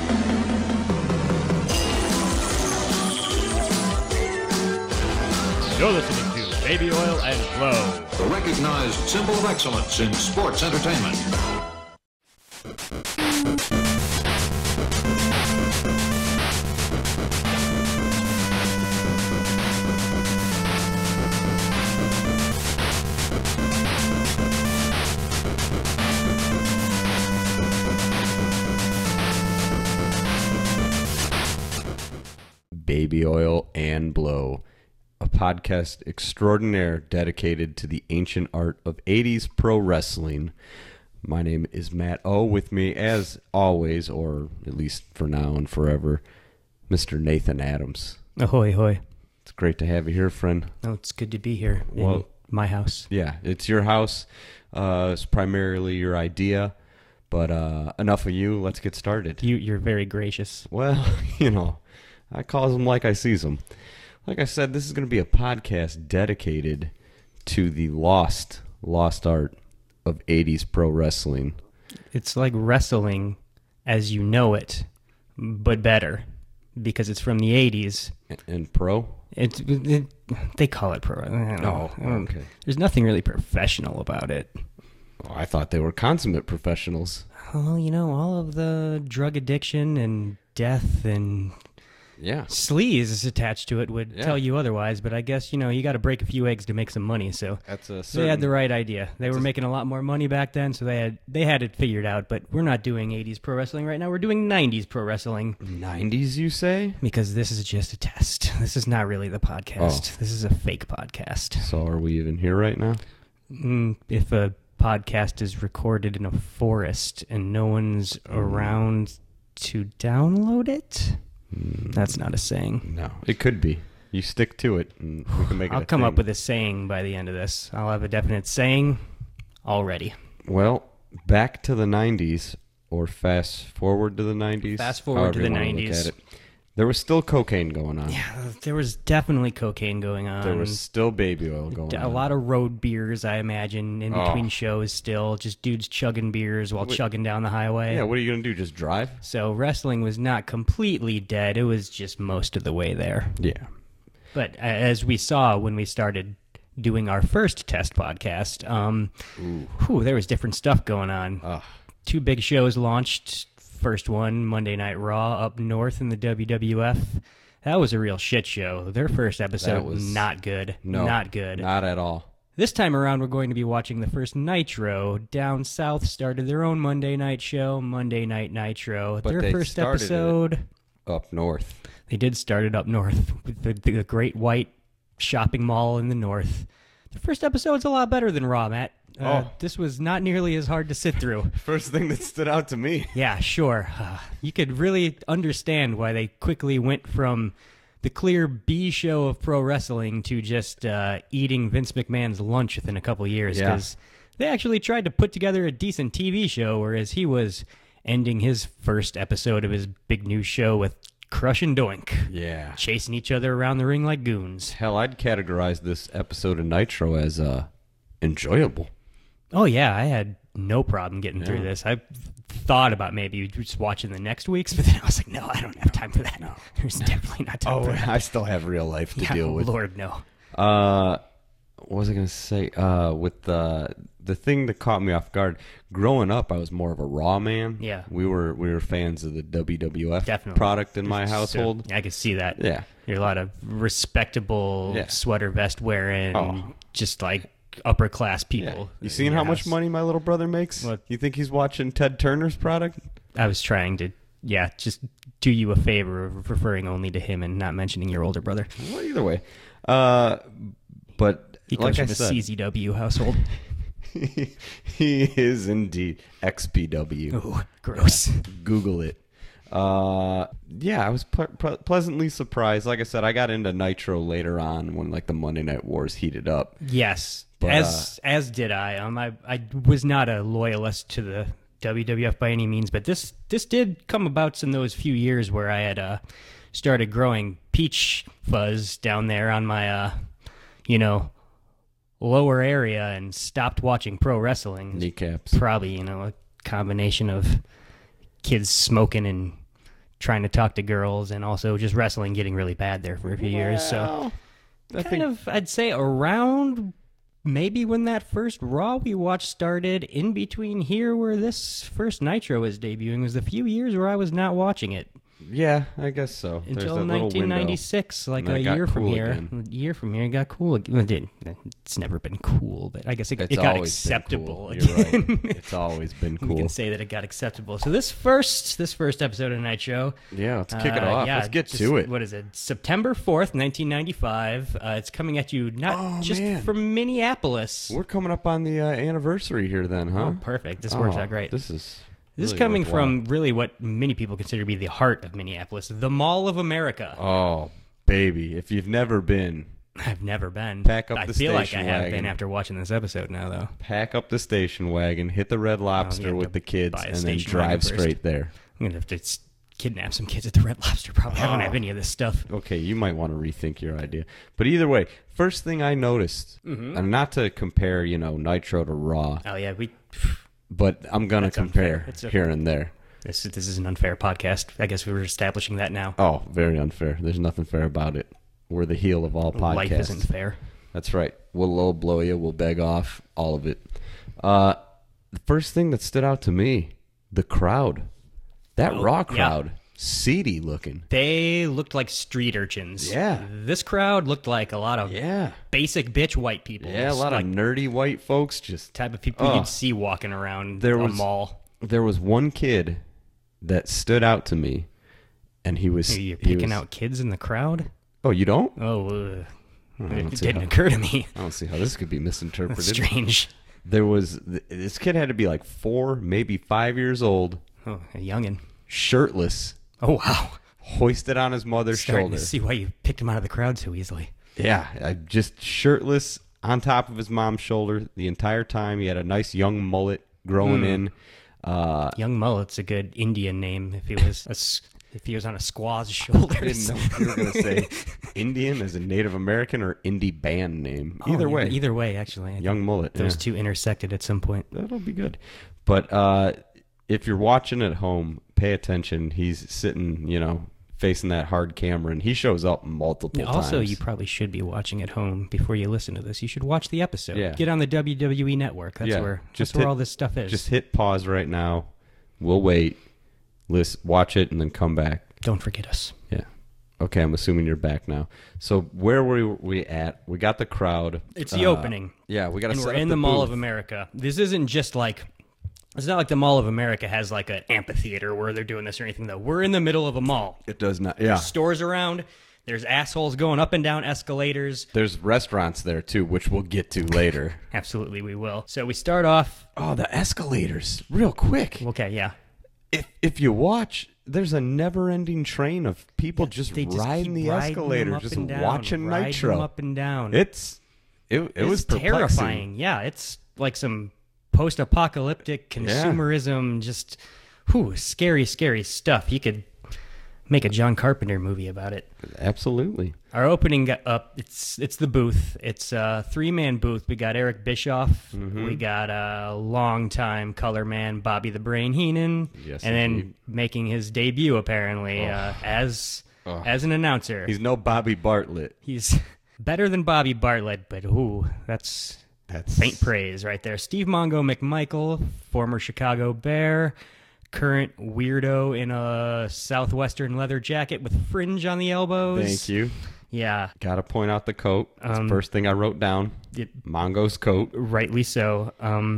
You're listening to Baby Oil and Blow, The recognized symbol of excellence in sports entertainment. Baby Oil and Blow, a podcast extraordinaire dedicated to the ancient art of 80s pro wrestling. My name is Matt O. With me, as always, or at least for now and forever, Mr. Nathan Adams. Ahoy, hoy. It's great to have you here, friend. Oh, it's good to be here in my house. Yeah, it's your house. It's primarily your idea, but enough of you. Let's get started. You're very gracious. Well, you know, I calls them like I sees them. Like I said, this is going to be a podcast dedicated to the lost art of 80s pro wrestling. It's like wrestling as you know it, but better, because it's from the 80s. And pro? They call it pro. I don't know. Okay. There's nothing really professional about it. Oh, I thought they were consummate professionals. Well, you know, all of the drug addiction and death and Yeah. sleaze attached to it would tell you otherwise, but I guess, you know, you got to break a few eggs to make some money, so That's a they had the right idea. They were making a lot more money back then, so they had it figured out, but we're not doing 80s pro wrestling right now. We're doing 90s pro wrestling. 90s, you say? Because this is just a test. This is not really the podcast. Oh. This is a fake podcast. So are we even here right now? If a podcast is recorded in a forest and no one's around to download it, that's not a saying. No. It could be. You stick to it, and we can make it I'll a come thing. up with a saying by the end of this. I'll have a definite saying already. Well, back to the 90s, or fast forward to the 90s. Fast forward to however the you wanna look 90s. at it. There was still cocaine going on. Yeah, there was definitely cocaine going on. There was still baby oil going on. a lot of road beers, I imagine, in between shows still. Just dudes chugging beers while chugging down the highway. Yeah, what are you going to do, just drive? So wrestling was not completely dead. It was just most of the way there. Yeah. But as we saw when we started doing our first test podcast, there was different stuff going on. Two big shows launched. First one, Monday Night Raw, up north in the WWF. That was a real shit show. Their first episode was not good. No, not good. Not at all. This time around, we're going to be watching the first Nitro. Down south started their own Monday night show, Monday Night Nitro. But their they first started episode... Up north. They did start it up north with the Great White Shopping Mall in the north. The first episode's a lot better than Raw, Matt. This was not nearly as hard to sit through. First thing that stood out to me. Yeah, sure. You could really understand why they quickly went from the clear B show of pro wrestling to just eating Vince McMahon's lunch within a couple years. Because they actually tried to put together a decent TV show, whereas he was ending his first episode of his big new show with Crush and Doink. Yeah. Chasing each other around the ring like goons. Hell, I'd categorize this episode of Nitro as enjoyable. Oh, yeah, I had no problem getting through this. I thought about maybe just watching the next week's, but then I was like, no, I don't have time for that. No. There's definitely not time for that. I still have real life to deal with. Lord, no. What was I going to say? With the thing that caught me off guard, growing up, I was more of a Raw man. Yeah. We were fans of the WWF Definitely. product in my household. So, I could see that. Yeah. You're a lot of respectable sweater vest wearing, just like upper class people. You seen how much money my little brother makes? What? You think he's watching Ted Turner's product? I was trying to, just do you a favor of referring only to him and not mentioning your older brother. Well, either way. But He like comes I from a said, CZW household. he is indeed XPW. Ooh, gross. Google it. I was pleasantly surprised. Like I said, I got into Nitro later on when like the Monday Night Wars heated up. Yes, But, as did I. I was not a loyalist to the WWF by any means, but this did come about in those few years where I had started growing peach fuzz down there on my lower area and stopped watching pro wrestling. Kneecaps. Probably a combination of kids smoking and trying to talk to girls, and also just wrestling getting really bad there for a few years. So I'd say around maybe when that first Raw we watched started, in between here where this first Nitro was debuting, was a few years where I was not watching it. Yeah, I guess so. Until 1996, like a year from here. A year from here, it got cool again. It's never been cool, but I guess it got acceptable. Cool. You're right. It's always been cool. We can say that it got acceptable. So this first episode of Nitro. Yeah, let's kick it off. Let's get to it. What is it? September 4th, 1995. It's coming at you from Minneapolis. We're coming up on the anniversary here then, huh? Oh, perfect. This works out great. This is coming from really what many people consider to be the heart of Minneapolis, the Mall of America. Oh, baby. If you've never been. I've never been. Pack up the station wagon. I feel like I have been after watching this episode now, though. Pack up the station wagon, hit the Red Lobster with the kids, and then drive straight there. I'm going to have to kidnap some kids at the Red Lobster, probably. I don't have any of this stuff. Okay, you might want to rethink your idea. But either way, first thing I noticed, and not to compare, Nitro to Raw. Oh, yeah, but I'm going to compare here and there. This is an unfair podcast. I guess we were establishing that now. Oh, very unfair. There's nothing fair about it. We're the heel of all podcasts. Life isn't fair. That's right. We'll low blow you. We'll beg off. All of it. The first thing that stood out to me, the crowd. That Raw crowd. Yeah. Seedy looking. They looked like street urchins. Yeah. This crowd looked like a lot of basic bitch white people. Yeah, a lot of nerdy white folks. Just type of people you'd see walking around a mall. There was one kid that stood out to me, and he was... You're picking out kids in the crowd? Oh, you don't? Oh, it didn't occur to me. I don't see how this could be misinterpreted. That's strange. This kid had to be like 4, maybe 5 years old. Oh, a youngin'. Shirtless. Oh, wow. Hoisted on his mother's shoulder. To see why you picked him out of the crowd so easily. Yeah, just shirtless on top of his mom's shoulder the entire time. He had a nice young mullet growing in. Young mullet's a good Indian name if he was on a squaw's shoulders. I didn't know if you were going to say Indian as a Native American or indie band name. Either way. Either way, actually. Young mullet. Those two intersected at some point. That'll be good. But if you're watching at home, pay attention. He's sitting, facing that hard camera, and he shows up multiple times. Also, you probably should be watching at home before you listen to this. You should watch the episode. Yeah. Get on the WWE Network. That's where all this stuff is. Just hit pause right now. We'll wait. Watch it, and then come back. Don't forget us. Yeah. Okay, I'm assuming you're back now. So where were we at? We got the crowd. It's the opening. Yeah, we got to set up the booth. We're in the Mall of America. This isn't just like... It's not like the Mall of America has like an amphitheater where they're doing this or anything, though. We're in the middle of a mall. It does not, yeah. There's stores around. There's assholes going up and down escalators. There's restaurants there, too, which we'll get to later. Absolutely, we will. So we start off... Oh, the escalators. Real quick. Okay, yeah. If you watch, there's a never-ending train of people just riding the escalators, just watching Nitro. Them up and down. It was perplexing. Terrifying. Yeah, it's like some... post-apocalyptic consumerism, just scary stuff. You could make a John Carpenter movie about it. Absolutely. Our opening it's the booth. It's a 3-man booth. We got Eric Bischoff. Mm-hmm. We got a longtime color man, Bobby the Brain Heenan. Yes, and then making his debut apparently as an announcer. He's no Bobby Bartlett. He's better than Bobby Bartlett, but that's faint praise right there. Steve Mongo McMichael, former Chicago Bear, current weirdo in a Southwestern leather jacket with fringe on the elbows. Thank you. Yeah. Got to point out the coat. That's the first thing I wrote down. Mongo's coat. Rightly so.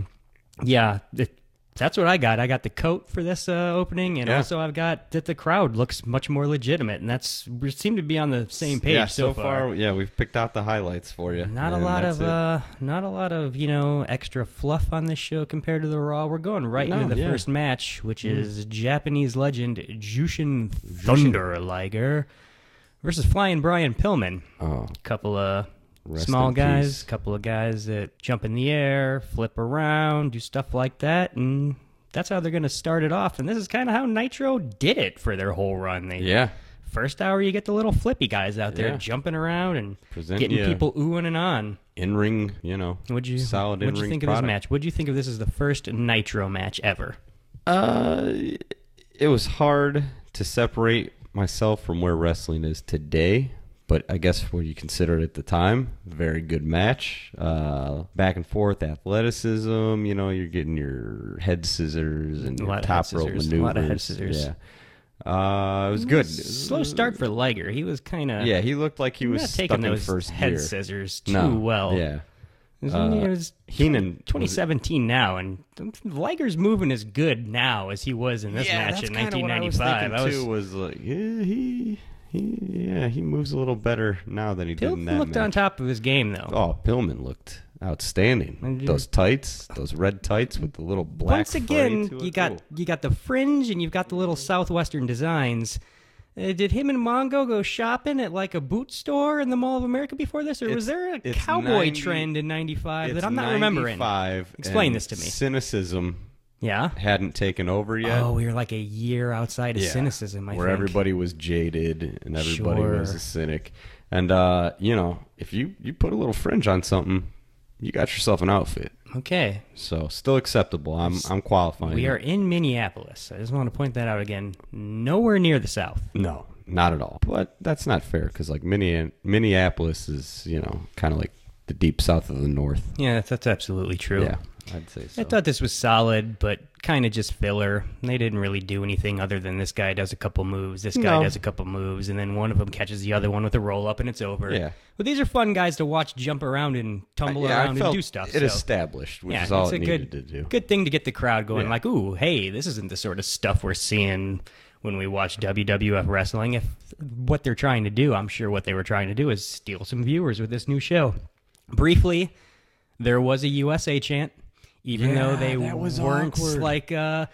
That's what I got. I got the coat for this opening, and also I've got that the crowd looks much more legitimate, and we seem to be on the same page so far. Yeah, we've picked out the highlights for you. Not a lot of extra fluff on this show compared to the Raw. We're going into the first match, which is Japanese legend Jushin Thunder Liger versus Flying Brian Pillman. Oh, couple of small guys, couple of guys that jump in the air, flip around, do stuff like that, and that's how they're going to start it off. And this is kind of how Nitro did it for their whole run. First hour, you get the little flippy guys out there jumping around and getting people oohing and on. In-ring, solid in-ring What'd you think of this match? What'd you think of this as the first Nitro match ever? It was hard to separate myself from where wrestling is today, but I guess what you consider it at the time, very good match. Back and forth athleticism. You know, you're getting your head scissors and your top rope maneuvers. A lot of head scissors. Yeah. It was good. Slow start for Liger. He was kind of he looked like he was not stuck taking in those first head gear. scissors too well. Yeah. It was Heenan 2017 now, and Liger's moving as good now as he was in this match in 1995. I was like, he moves a little better now than he did in that Pillman looked match. on top of his game, though. Oh, Pillman looked outstanding. Those tights, those red tights with the little black. Once again, fray to you it. got Ooh. you got the fringe and you've got the little southwestern designs. Did him and Mongo go shopping at like a boot store in the Mall of America before this, or was there a it's cowboy 90 trend in '95 that It's I'm not remembering? 95, Explain and this to me. Cynicism Yeah. hadn't taken over yet. Oh, we were like a year outside of Yeah. cynicism. I where think. everybody was jaded and everybody was Sure. a cynic. And if you put a little fringe on something, you got yourself an outfit. Okay. So still acceptable. I'm qualifying. We are in Minneapolis. I just want to point that out again. Nowhere near the South. No, not at all. But that's not fair because like Minneapolis is kind of like the deep south of the north. Yeah, that's absolutely true. Yeah, I'd say so. I thought this was solid, but kind of just filler. They didn't really do anything other than this guy does a couple moves, this guy No. does a couple moves, and then one of them catches the other one with a roll-up, and it's over. Yeah. But these are fun guys to watch jump around and tumble I around and felt do stuff. It so. established, which Yeah, is all it's it a needed good, to do. good thing to get the crowd going Yeah. like, ooh, hey, this isn't the sort of stuff we're seeing when we watch WWF wrestling. If what they're trying to do, I'm sure what they were trying to do is steal some viewers with this new show. Briefly, there was a USA chant, even though they that was weren't awkward. like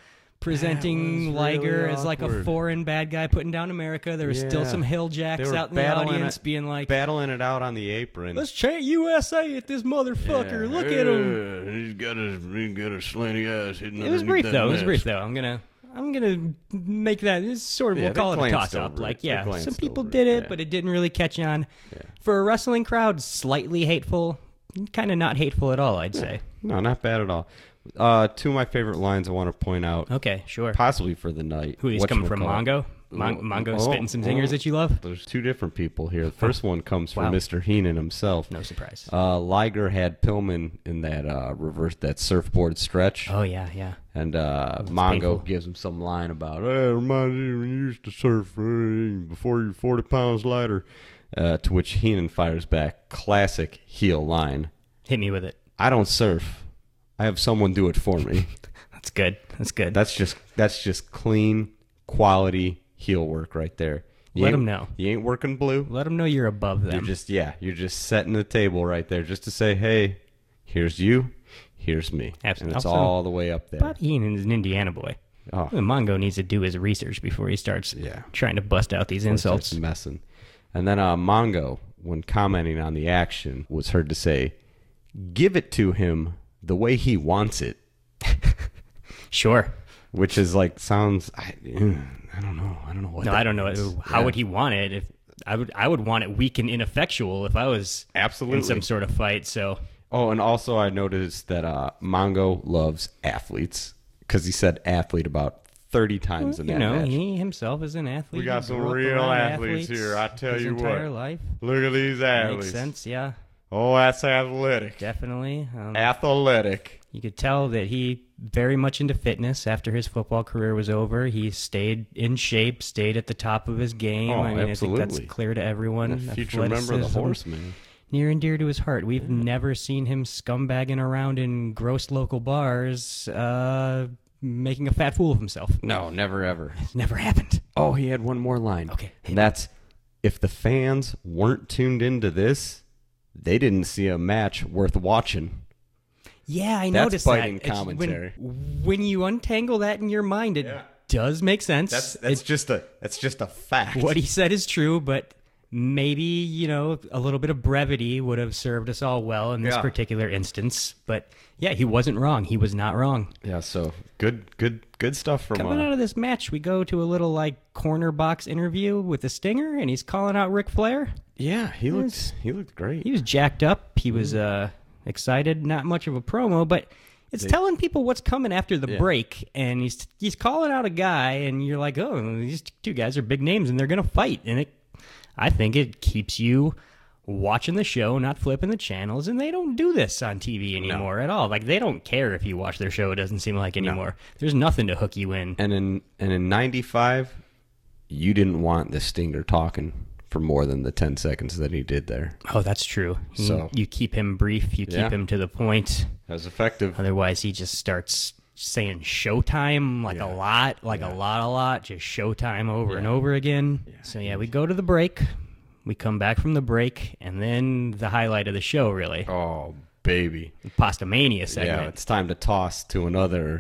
presenting That was Liger really as like a awkward. foreign bad guy putting down America. There was still Yeah. some hill They jacks were out in the battling audience it- being like, battling it out on the apron. let's chant USA at this motherfucker. Look at him. He's got a slanty ass hitting. It was brief though. I'm gonna make that. It's sort of Yeah, we'll they call it a glanced toss up. over Like it. They yeah, glanced some people over did it, it, yeah. but it didn't really catch on. For a wrestling crowd, slightly hateful. Kind of not hateful at all, I'd say. No, not bad at all. Two of my favorite lines I want to point out, Okay, sure. possibly for the night. Who he's coming from? Mongo. Mongo spitting some zingers that you love. There's two different people here. The first one comes from Wow. Mr. Heenan himself. No surprise. Liger had Pillman in that that surfboard stretch. Oh yeah, yeah. And painful. Mongo gives him some line about, hey, it reminds you when you used to surf before you're 40 pounds lighter. To which Heenan fires back, classic heel line. Hit me with it. I don't surf. I have someone do it for me. That's good. That's good. That's just clean, quality heel work right there. Let 'em know. You ain't working blue. Let them know you're above them. You're just setting the table right there just to say, hey, here's you, here's me. Absolutely. And it's Also, all the way up there. Bobby Heenan is an Indiana boy. Oh. Mongo needs to do his research before he starts trying to bust out these insults. Starts messing. And then Mongo, when commenting on the action, was heard to say, give it to him the way he wants it. Sure. Which is like, sounds, I don't know. I don't know what No, that I don't know. means. How Yeah. would he want it? If I would want it weak and ineffectual if I was Absolutely. in some sort of fight. So Oh, and also I noticed that Mongo loves athletes because he said athlete about 30 times in you that know, match. he himself is an athlete. We got He some grew up real around athletes here, I tell his you what. entire life. Look at these athletes. Makes sense. Yeah, Oh, that's athletic. definitely. Athletic. You could tell that he very much into fitness after his football career was over. He stayed in shape, stayed at the top of his game. Oh, I mean, I think absolutely. that's clear to everyone. Future member of the Athleticism, Horsemen. near and dear to his heart. We've never seen him scumbagging around in gross local bars, making a fat fool of himself. No, never ever. It's never happened. Oh, he had one more line. Okay. And that's, if the fans weren't tuned into this, they didn't see a match worth watching. Yeah, I That's noticed biting that. It's commentary. When you untangle that in your mind, it does make sense. That's just a fact. What he said is true, but maybe, a little bit of brevity would have served us all well in this Yeah. particular instance. But yeah, he wasn't wrong. He was not wrong. Yeah, so good stuff from Coming out of this match, we go to a little corner box interview with the Stinger, and he's calling out Ric Flair. Yeah, he looked great. He was jacked up. He was excited. Not much of a promo, but It's telling people what's coming after the Yeah. break, and he's calling out a guy, and you're like, oh, these two guys are big names, and they're gonna fight, and I think it keeps you watching the show, not flipping the channels, and they don't do this on TV anymore at all. Like, they don't care if you watch their show. It doesn't seem like anymore. There's nothing to hook you in. And in '95, you didn't want the Stinger talking for more than the 10 seconds that he did there. Oh, that's true. So- You keep him brief. You keep Yeah. him to the point. That was effective. Otherwise, he just starts saying Showtime like a lot, just Showtime over and over again. So, we go to the break. We come back from the break, and then the highlight of the show, really. Oh, baby. Pasta Mania segment. Yeah, it's time to toss to another,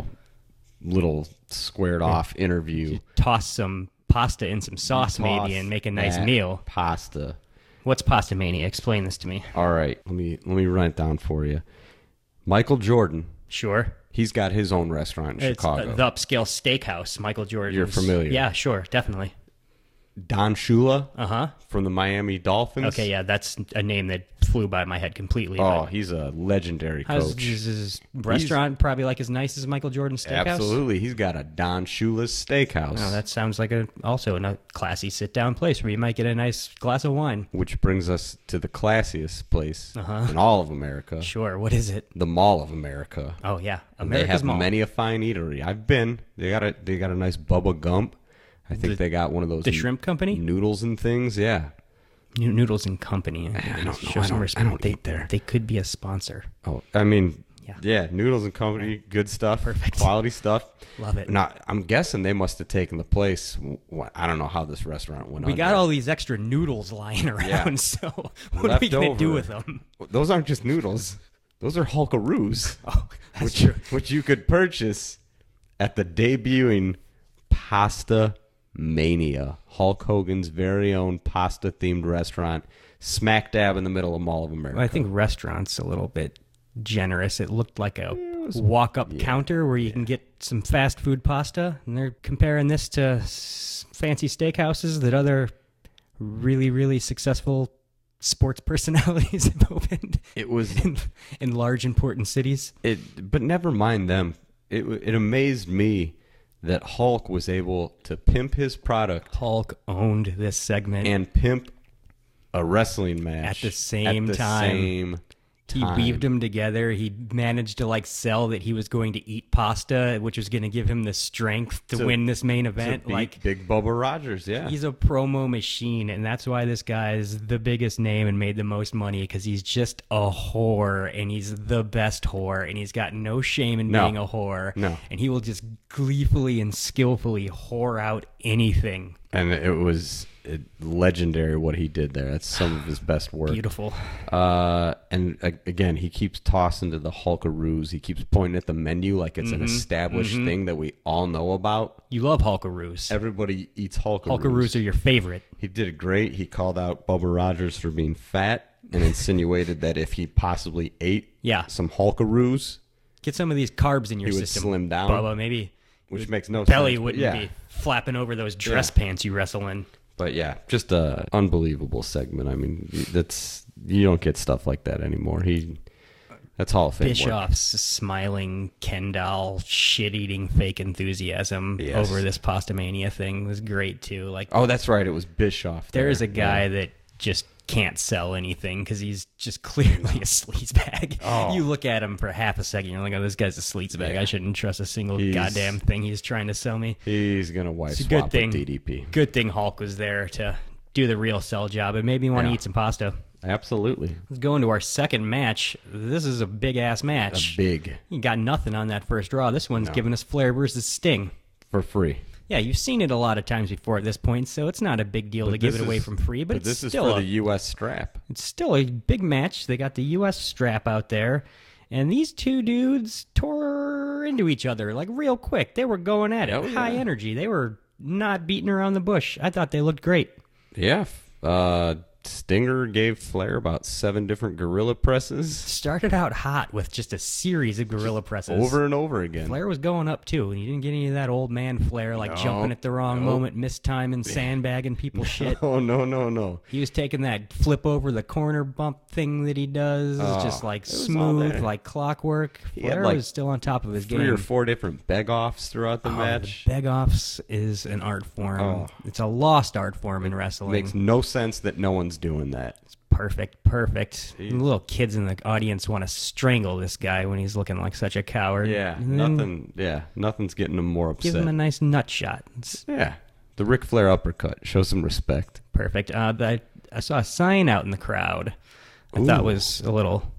little squared off interview. Toss some pasta in some sauce, maybe, and make a nice that meal. Pasta. What's Pasta Mania? Explain this to me. All right, let me run it down for you. Michael Jordan, Sure. he's got his own restaurant in It's Chicago. the upscale steakhouse, Michael Jordan. You're familiar. Yeah, sure, definitely. Don Shula Uh-huh. from the Miami Dolphins. Okay, yeah, that's a name that flew by my head completely. Oh, but he's a legendary how's coach. his restaurant probably like as nice as Michael Jordan's steakhouse? Absolutely. He's got a Don Shula's steakhouse. Oh, that sounds like also a classy sit-down place where you might get a nice glass of wine. Which brings us to the classiest place in all of America, Sure, what is it? the Mall of America. Oh, yeah, They America's have Mall. many a fine eatery. I've been. They got a nice Bubba Gump. I think they got one of those the shrimp company? noodles and things. Yeah. Noodles and Company. I don't Show know. some I respect. don't eat there. They could be a sponsor. Oh, I mean, Yeah. yeah, Noodles and Company, good stuff, Perfect. quality stuff. Love it. Now, I'm guessing they must have taken the place. I don't know how this restaurant went. We got under. all these extra noodles lying around, Yeah. so what are we going to do with them? Those aren't just noodles; those are Hulkaroos, Oh, that's true. which you could purchase at the debuting Pasta Mania, Hulk Hogan's very own pasta-themed restaurant, smack dab in the middle of Mall of America. Well, I think restaurant's a little bit generous. It looked like a walk-up counter where you can get some fast food pasta, and they're comparing this to fancy steakhouses that other really, really successful sports personalities have opened it was in large, important cities. but never mind them. It amazed me that Hulk was able to pimp his product Hulk owned this segment. and pimp a wrestling match At the same time. same He time. weaved them together. He managed to sell that he was going to eat pasta, which was going to give him the strength to win this main to event. beat Big Bubba Rogers. Yeah, He's a promo machine, and that's why this guy is the biggest name and made the most money, because he's just a whore, and he's the best whore, and he's got no shame in No. being a whore. No. And he will just gleefully and skillfully whore out anything. and it was legendary what he did there. That's some of his best work. Beautiful. And again, he keeps tossing to the Hulkaroos. He keeps pointing at the menu like it's an established thing that we all know about. You love Hulkaroos. Everybody eats Hulkaroos. Hulkaroos are your favorite. He did it great. He called out Bubba Rogers for being fat and insinuated that if he possibly ate Yeah. some Hulkaroos, Get some of these carbs in your He would system. slim down. Bubba, maybe which makes no belly sense. but wouldn't yeah. be flapping over those dress pants you wrestle in. But yeah, just a unbelievable segment. I mean, you don't get stuff like that anymore. That's Hall of Fame work. Bischoff's smiling Ken doll, shit-eating fake enthusiasm Yes. over this Pasta Mania thing was great too. Oh, that's right. It was Bischoff. There is a guy Yeah. that just can't sell anything because he's just clearly a sleazebag. Oh. You look at him for half a second, you're like, "Oh, this guy's a sleazebag. I shouldn't trust a single He's- goddamn thing he's trying to sell me." He's gonna wife It's a swap good thing. with DDP. Good thing Hulk was there to do the real sell job. It made me want to Yeah. eat some pasta. Absolutely, Let's go into our second match. This is a big ass match. big You got nothing on that first draw. This one's giving us Flair versus Sting. for free. Yeah, you've seen it a lot of times before at this point, so it's not a big deal to give it away from free. But, this it's is still for the U.S. strap. it's still a big match. They got the U.S. strap out there, and these two dudes tore into each other like real quick. They were going at it, Oh, yeah. high energy. They were not beating around the bush. I thought they looked great. Yeah. Stinger gave Flair about 7 different gorilla presses Started out hot with just a series of gorilla presses. over and over again. Flair was going up, too, and you didn't get any of that old man Flair, like jumping at the wrong moment, mistiming, sandbagging people's shit. Oh, no. He was taking that flip over the corner bump thing that he does, just like it was all smooth, there. like clockwork. He had, Flair like, was still on top of his 3 game. or 4 different beg-offs throughout the match. Beg-offs is an art form. Oh. It's a lost art form in wrestling. Makes no sense that no one's doing that. Perfect. The little kids in the audience want to strangle this guy when he's looking like such a coward. Yeah, And then nothing's getting him more upset. Give him a nice nut shot. It's Yeah, the Ric Flair uppercut. Show some respect. perfect. I saw a sign out in the crowd. I thought was a little,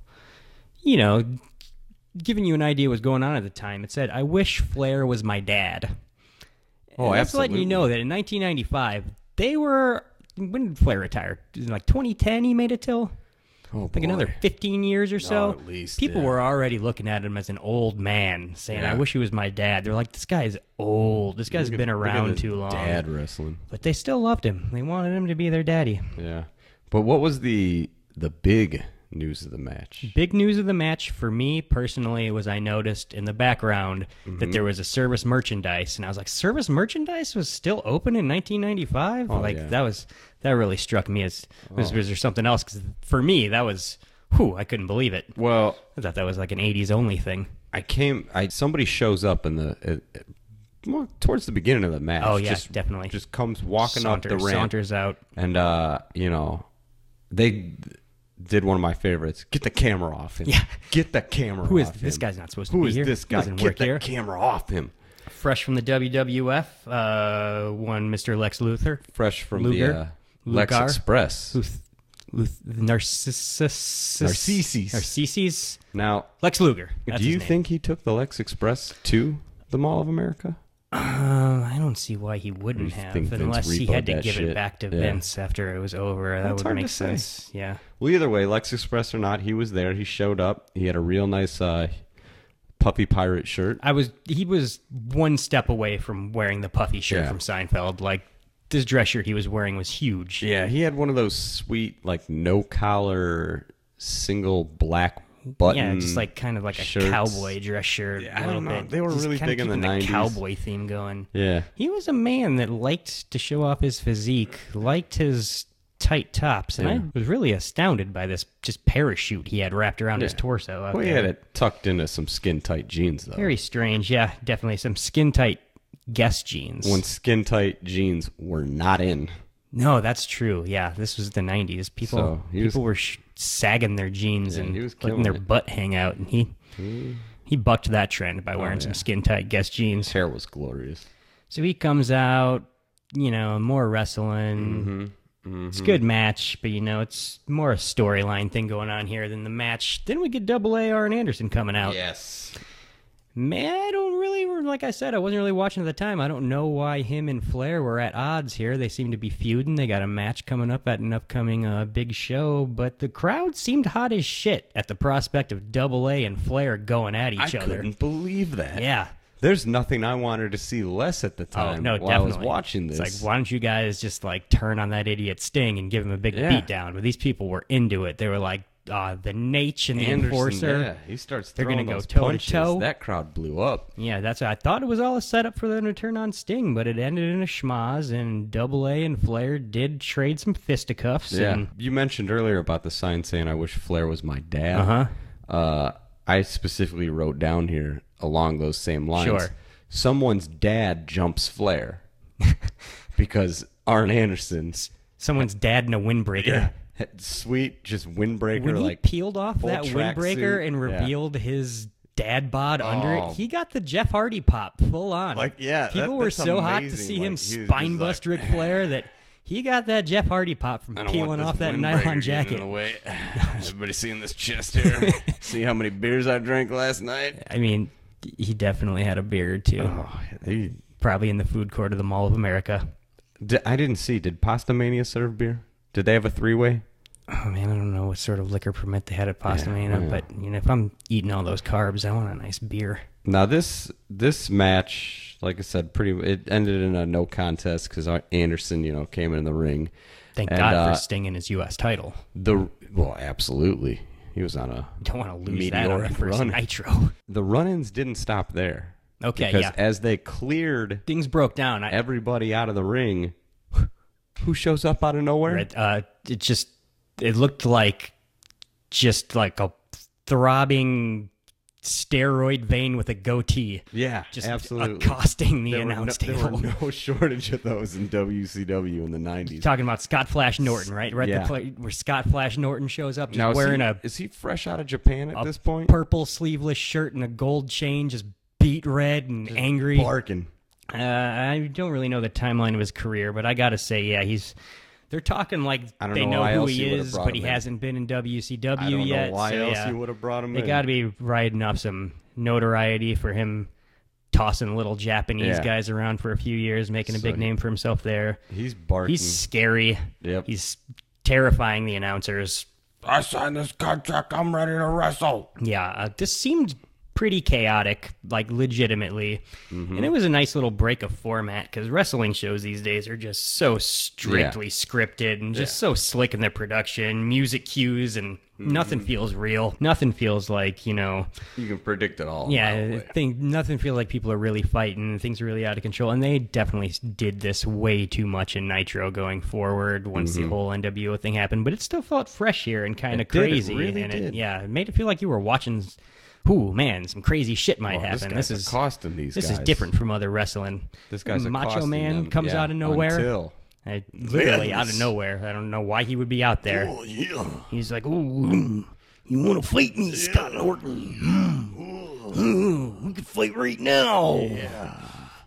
giving you an idea what was going on at the time. It said, "I wish Flair was my dad." Oh, And that's absolutely. letting you know that in 1995, they were... When did Flair retire? Like 2010 he made it till? Oh, Like another 15 years or so? at least, People yeah. were already looking at him as an old man, saying, Yeah. I wish he was my dad. They're like, this guy's old. This guy's been around too long. Dad wrestling. But they still loved him. They wanted him to be their daddy. Yeah, but what was the big news of the match? Big news of the match for me personally was I noticed in the background that there was a service merchandise, and I was like, service merchandise was still open in 1995? yeah. That really struck me as was there something else? Because for me that was, I couldn't believe it. Well, I thought that was like an 80s only thing. somebody shows up in the towards the beginning of the match. Oh yeah, definitely. Just comes walking up the ramp, saunters out. and they did one of my favorites. Get the camera off him. Yeah. Get the camera Who is off him. this guy's not supposed to Who be is here? this He guy? doesn't Get work the here. camera off him. Fresh from the WWF, one Mr. Lex Luthor. Fresh from Luger? the Lex Lugar? Express. Narcissus. Now, Lex Luger. That's do his you name. think he took the Lex Express to the Mall of America? I don't see why he wouldn't You have, think Vince unless he repoed had to that give shit? it back to Yeah. Vince after it was over. That That's would hard make to say. sense. Yeah. Well, either way, Lex Express or not, he was there. He showed up. He had a real nice puffy pirate shirt. He was one step away from wearing the puffy shirt Yeah. from Seinfeld. Like, this dress shirt he was wearing was huge. Yeah, he had one of those sweet, like, no-collar, single black button. Yeah, just like kind of like a shirts. cowboy dress shirt. Yeah, I a little don't know. bit. They were Just really kinda big in the keeping 90s. cowboy theme going. Yeah. He was a man that liked to show off his physique, liked his tight tops, and I was really astounded by this just parachute he had wrapped around his torso. Out Well, he there. had it tucked into some skin-tight jeans, though. Very strange. Yeah, definitely some skin tight Guess jeans. When skin-tight jeans were not in. No, that's true. Yeah, this was the 90s. People were sagging their jeans and he was letting killing their it. butt hang out, and he bucked that trend by wearing some skin tight Guess jeans. His hair was glorious. So he comes out, more wrestling. It's a good match, but it's more a storyline thing going on here than the match. Then we get Double A Arn Anderson coming out. Yes. Man, I don't really, like I said, I wasn't really watching at the time. I don't know why him and Flair were at odds here. They seem to be feuding. They got a match coming up at an upcoming big show, but the crowd seemed hot as shit at the prospect of Double A and Flair going at each I other. couldn't believe that. Yeah. There's nothing I wanted to see less at the time Oh, no, while definitely. I was watching this. It's like, why don't you guys just turn on that idiot Sting and give him a big beat down? But these people were into it. They were like, the Nate and the Anderson, Enforcer. yeah, he starts They're throwing gonna go those toe to punches. toe. That crowd blew up. Yeah, that's what I thought. It was all a setup for them to turn on Sting, but it ended in a schmoz, and Double A and Flair did trade some fisticuffs. Yeah. And, You mentioned earlier about the sign saying, I wish Flair was my dad. Uh-huh. I specifically wrote down here along those same lines. Sure. Someone's dad jumps Flair because Arn Anderson's someone's dad in a windbreaker. sweet, just windbreaker. When he like peeled off full that track windbreaker suit. and Yeah. revealed his dad bod under Oh. it, he got the Jeff Hardy pop full on. People were that's so hot to amazing. see him He was spine just bust like, Ric Flair that he got that Jeff Hardy pop from I don't peeling want this off that windbreaker nylon getting jacket. in the way. Everybody seeing this chest hair? See how many beers I drank last night? I mean, he definitely had a beard too. Oh, Probably in the food court of the Mall of America. I didn't see. Did Pasta Mania serve beer? Did they have a three-way? Oh man, I don't know what sort of liquor permit they had at Pastamania, but if I'm eating all those carbs, I want a nice beer. Now this match, like I said, it ended in a no contest because Anderson, came in the ring. Thank God for Sting in his U.S. title. Well, absolutely, he was on a don't want to lose that on the first run. Nitro. The run-ins didn't stop there. Okay, because as they cleared things broke down. Everybody out of the ring. Who shows up out of nowhere? It looked like just like a throbbing steroid vein with a goatee. Yeah, just absolutely. Accosting the announce table. There were no shortage of those in WCW in the 90s. Talking about Scott Flash Norton, right? Yeah. Where Scott Flash Norton shows up just wearing is he fresh out of Japan at this point? Purple sleeveless shirt and a gold chain, just beat red and just angry. Barking. I don't really know the timeline of his career, but I got to say, yeah, they're talking like they know who he is, but he hasn't been in WCW yet. I don't know why else you would have brought him in. They got to be riding up some notoriety for him tossing little Japanese guys around for a few years, making a big name for himself there. He's barking. He's scary. Yep. He's terrifying the announcers. I signed this contract. I'm ready to wrestle. Yeah, this seemed pretty chaotic, like legitimately. And it was a nice little break of format because wrestling shows these days are just so strictly scripted and just so slick in their production, music cues, and nothing feels real. Nothing feels like, you can predict it all. Yeah, nothing feels like people are really fighting. Things are really out of control. And they definitely did this way too much in Nitro going forward once the whole NWO thing happened. But it still felt fresh here and kind of crazy. It really and did. It made it feel like you were watching... Ooh, man, some crazy shit might happen. This is costing these guys. This is different from other wrestling. This guy's Macho Man comes out of nowhere. Literally out of nowhere. I don't know why he would be out there. Oh, yeah. He's like, ooh, you want to fight me, Scott Norton? We can fight right now. Yeah.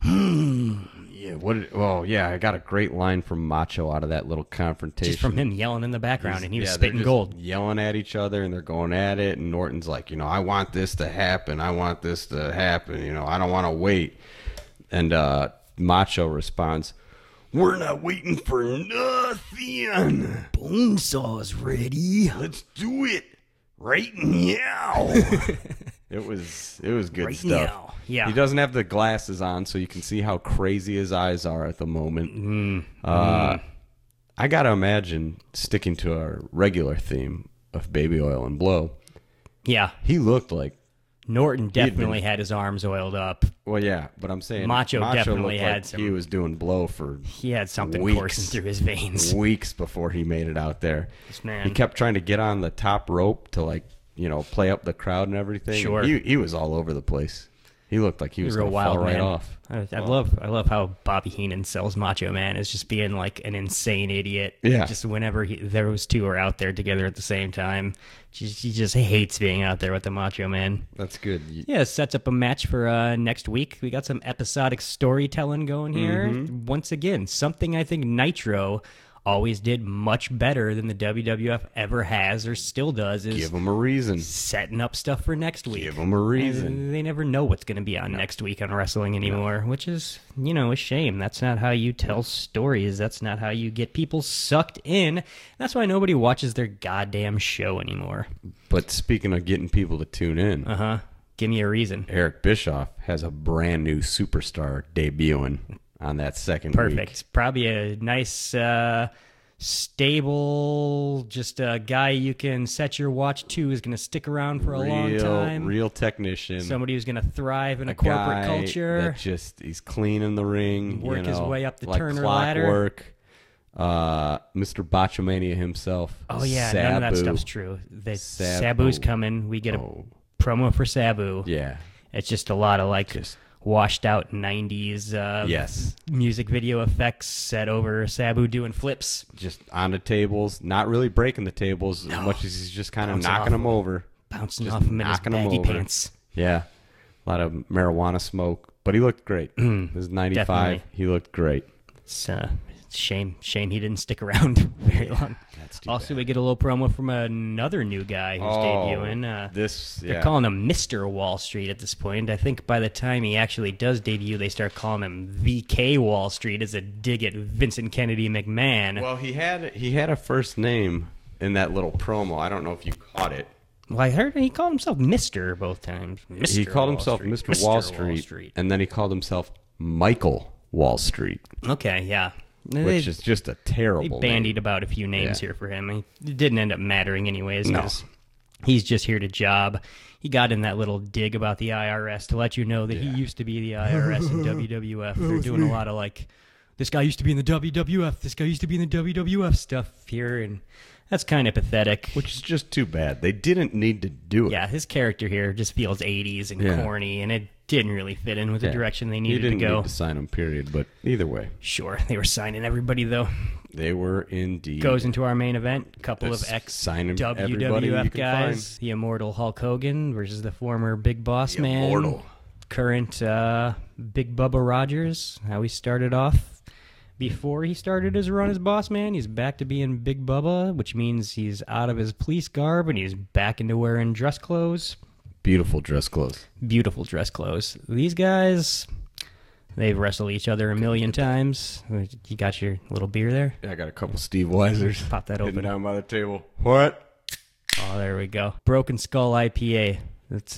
Yeah, I got a great line from Macho out of that little confrontation. Just from him yelling in the background, and he was spitting gold. Yelling at each other, and they're going at it, and Norton's like, I want this to happen. I want this to happen. I don't want to wait. And Macho responds, we're not waiting for nothing. Bonesaw's ready. Let's do it right now. It was good right stuff. Now. Yeah. He doesn't have the glasses on, so you can see how crazy his eyes are at the moment. I got to imagine sticking to our regular theme of Baby Oil and Blow. Yeah. He looked like... Norton definitely had his arms oiled up. Well, yeah, but I'm saying... Macho definitely had like some... He was doing blow for He had something weeks, coursing through his veins. Weeks before he made it out there. This man. He kept trying to get on the top rope to, play up the crowd and everything. Sure. And he was all over the place. He looked like he was going to fall right off. I love how Bobby Heenan sells Macho Man as just being like an insane idiot. Yeah. Just whenever those two are out there together at the same time, he just hates being out there with the Macho Man. That's good. Yeah, it sets up a match for next week. We got some episodic storytelling going here. Once again, something I think Nitro always did much better than the WWF ever has or still does is give them a reason. Setting up stuff for next week. Give them a reason. And they never know what's going to be on next week on wrestling anymore, which is, a shame. That's not how you tell stories. That's not how you get people sucked in. That's why nobody watches their goddamn show anymore. But speaking of getting people to tune in, give me a reason. Eric Bischoff has a brand new superstar debuting on that second Perfect. week. Probably a nice, stable, just a guy you can set your watch to is going to stick around for a long time. Real technician. Somebody who's going to thrive in a corporate culture. He's clean in the ring. Work his way up the like Turner ladder. Clockwork. Mr. Botchamania himself. Oh, yeah. Sabu. None of that stuff's true. Sabu's coming. We get a promo for Sabu. Yeah. It's just a lot of washed out 90s music video effects set over Sabu doing flips. Just on the tables, not really breaking the tables as much as he's just kind of knocking them over. Bouncing off him in his baggy pants. Yeah. A lot of marijuana smoke. But he looked great. This is 95. Definitely. He looked great. It's shame he didn't stick around very long. Also, we get a little promo from another new guy who's debuting. They're calling him Mr. Wall Street at this point. I think by the time he actually does debut, they start calling him VK Wall Street as a dig at Vincent Kennedy McMahon. Well, he had a first name in that little promo. I don't know if you caught it. Well, I heard he called himself Mr. both times. Mr. He called Wall himself Street. Mr. Wall Street, and then he called himself Michael Wall Street, Okay, yeah. which is just a They terrible bandied name. about a few names Yeah. here for him. It didn't end up mattering anyways. No. 'Cause he's just here to job. He got in that little dig about the IRS to let you know that he used to be the IRS in WWF. They're doing a lot of like, this guy used to be in the WWF, this guy used to be in the WWF stuff here, and that's kind of pathetic. Which is just too bad. They didn't need to do it. Yeah, his character here just feels 80s and Yeah. corny, and it didn't really fit in with the Yeah. direction they You needed to didn't go. need to sign him, period. But either way, Sure, they were signing everybody, though. they were indeed. Goes into our main event. Couple of Let's sign everybody you ex-WWF can guys. The immortal Hulk Hogan versus the former Big Boss Man. Immortal. Current Big Bubba Rogers. How he started off. Before he started his run as Boss Man, he's back to being Big Bubba, which means he's out of his police garb and he's back into wearing dress clothes. Beautiful dress clothes. Beautiful dress clothes. These guys, they've wrestled each other a million times. You got your little beer there? I got a couple Steve Weisers. Pop that hidden open. down by the table. What? Oh, there we go. Broken Skull IPA. Let's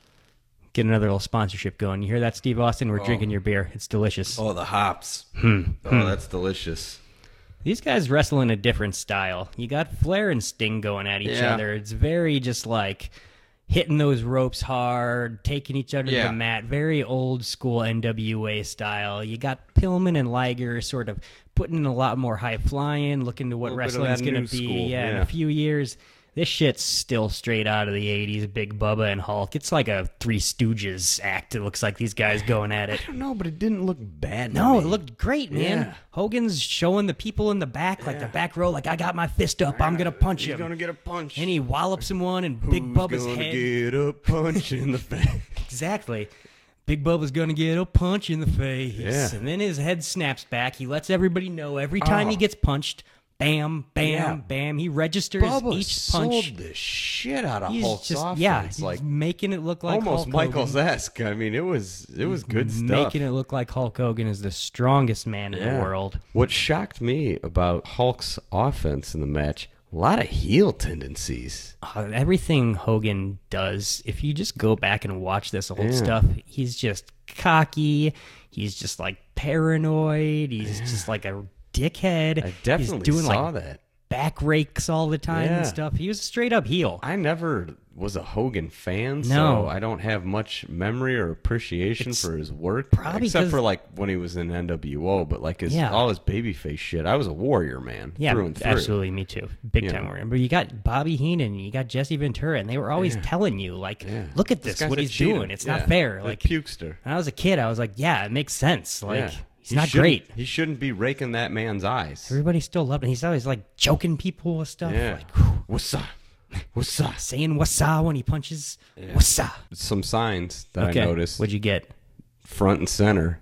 get another little sponsorship going. You hear that, Steve Austin? We're drinking your beer. It's delicious. Oh, the hops. Oh, that's delicious. These guys wrestle in a different style. You got Flair and Sting going at each Yeah. other. It's very just like hitting those ropes hard, taking each other to Yeah. the mat. Very old school NWA style. You got Pillman and Liger sort of putting in a lot more high flying, looking to what Little bit of wrestling's that going new to be. school, In yeah. a few years. This shit's still straight out of the 80s, Big Bubba and Hulk. It's like a Three Stooges act. It looks like these guys going at it. I don't know, but it didn't look bad. to No, me. it looked great, man. Yeah. Hogan's showing the people in the back, like the back row, like, I got my fist up, I'm going to punch He's him. gonna get a punch. And he wallops him one, and Big Bubba's gonna head. get a punch in the face? Exactly. Big Bubba's going to get a punch in the face. Yeah. And then his head snaps back. He lets everybody know every time he gets punched, bam, bam, Yeah. bam. He registers Bubba each punch. sold the shit out of He's Hulk's just, offense. yeah, he's like making it look like almost Hulk Hogan. Michaels-esque. I mean, it was good stuff. Making it look like Hulk Hogan is the strongest man in the world. What shocked me about Hulk's offense in the match, a lot of heel tendencies. Everything Hogan does, if you just go back and watch this old stuff, he's just cocky. He's just like paranoid. He's just like a dickhead. I definitely he's doing saw like that. back rakes all the time Yeah. and stuff. He was a straight up heel. I never was a Hogan fan, so No. I don't have much memory or appreciation for his work. probably except 'cause- for like when he was in NWO, but like Yeah. all his babyface shit. I was a Warrior man Yeah, through and through. absolutely. Me too. Big You time know. warrior. But you got Bobby Heenan, you got Jesse Ventura, and they were always telling you, like, look at this, guy's what a he's cheater. doing. It's not Yeah. fair. A Like, pukester. when I was a kid, I was like, yeah, it makes sense. Like, Yeah. he's He not shouldn't- great. He shouldn't be raking that man's eyes. Everybody still loved him. He's always like choking people with stuff. Yeah. Like, whew, What's up? What's up? saying wassa when he punches. Wassa. Some signs that Okay. I noticed. What'd you get? Front and center,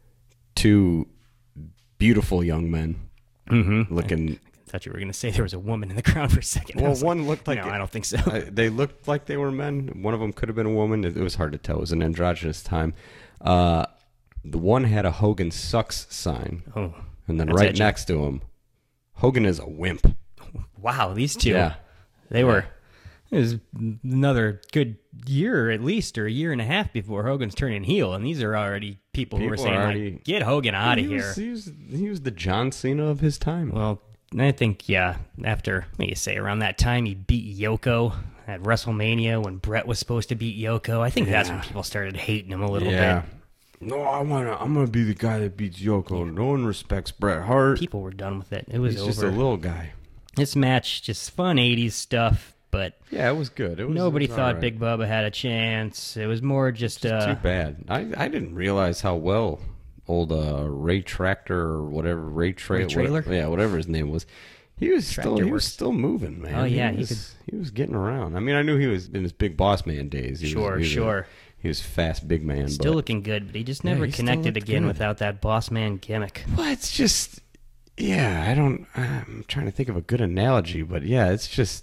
two beautiful young men looking. I thought you were going to say there was a woman in the crowd for a second. I Well, was like, one looked like no, I don't think so. They looked like they were men. One of them could have been a woman. It was hard to tell. It was an androgynous time. The one had a Hogan sucks sign, Oh, and then that's right edgy. next to him, Hogan is a wimp. wow, these two. Yeah. They were. It was another good year at least, or a year and a half before Hogan's turning heel, and these are already people who were People saying, are already- like, get Hogan out of here. He was the John Cena of his time. Well, I think, yeah, after, what do you say, around that time he beat Yoko at WrestleMania when Brett was supposed to beat Yoko. I think that's when people started hating him a little bit. No, I'm gonna be the guy that beats Yoko. No one respects Bret Hart. People were done with it. It was He's over. just a little guy. This match, just fun 80s stuff, but Yeah, it was good. nobody it was thought all right. Big Bubba had a chance. It was more just, Too bad. I didn't realize how well old Ray Tractor or whatever Ray Trailer? whatever his name was. He was Tractor was Works. still moving, man. Oh, yeah, he he was getting around. I mean, I knew he was in his Big Boss Man days. Sure. He was fast, big man. Still but, looking good, but he just never he still connected looked again good. without that boss man gimmick. well, it's just, yeah. I'm trying to think of a good analogy, but yeah, it's just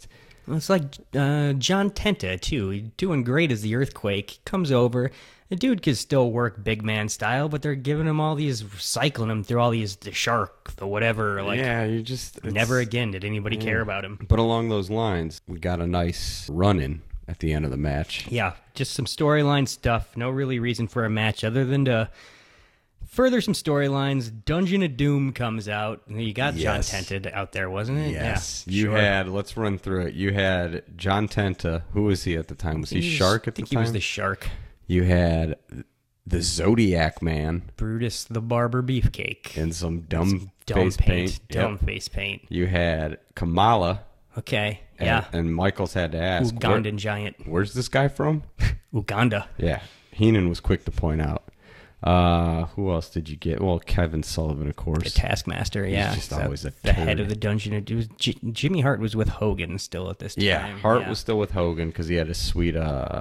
It's like John Tenta, too. He's doing great as the Earthquake. He comes over. The dude can still work big man style, but they're giving him all these, cycling him through all these, the shark, the whatever. Like, yeah, you just... never again did anybody care about him. But along those lines, we got a nice run-in at the end of the match. Yeah, just some storyline stuff. No really reason for a match other than to further some storylines. Dungeon of Doom comes out. You got Yes. John Tenta out there, wasn't it? Yes. Yeah, You sure. had, let's run through it. You had John Tenta. Who was he at the time? Was he Shark at the I think time? he was the Shark. You had the Zodiac Man Brutus the Barber Beefcake. and some dumb Dumb face paint. Dumb Yep. face paint. You had Kamala. Okay, And, yeah. And Michaels had to ask, Ugandan giant. where's this guy from? Uganda. Yeah. Heenan was quick to point out. Who else did you get? Well, Kevin Sullivan, of The course. Taskmaster, yeah. just So always a the head turd. of the dungeon. It was Jimmy Hart was with Hogan still at this time. Yeah, Hart was still with Hogan because he had a sweet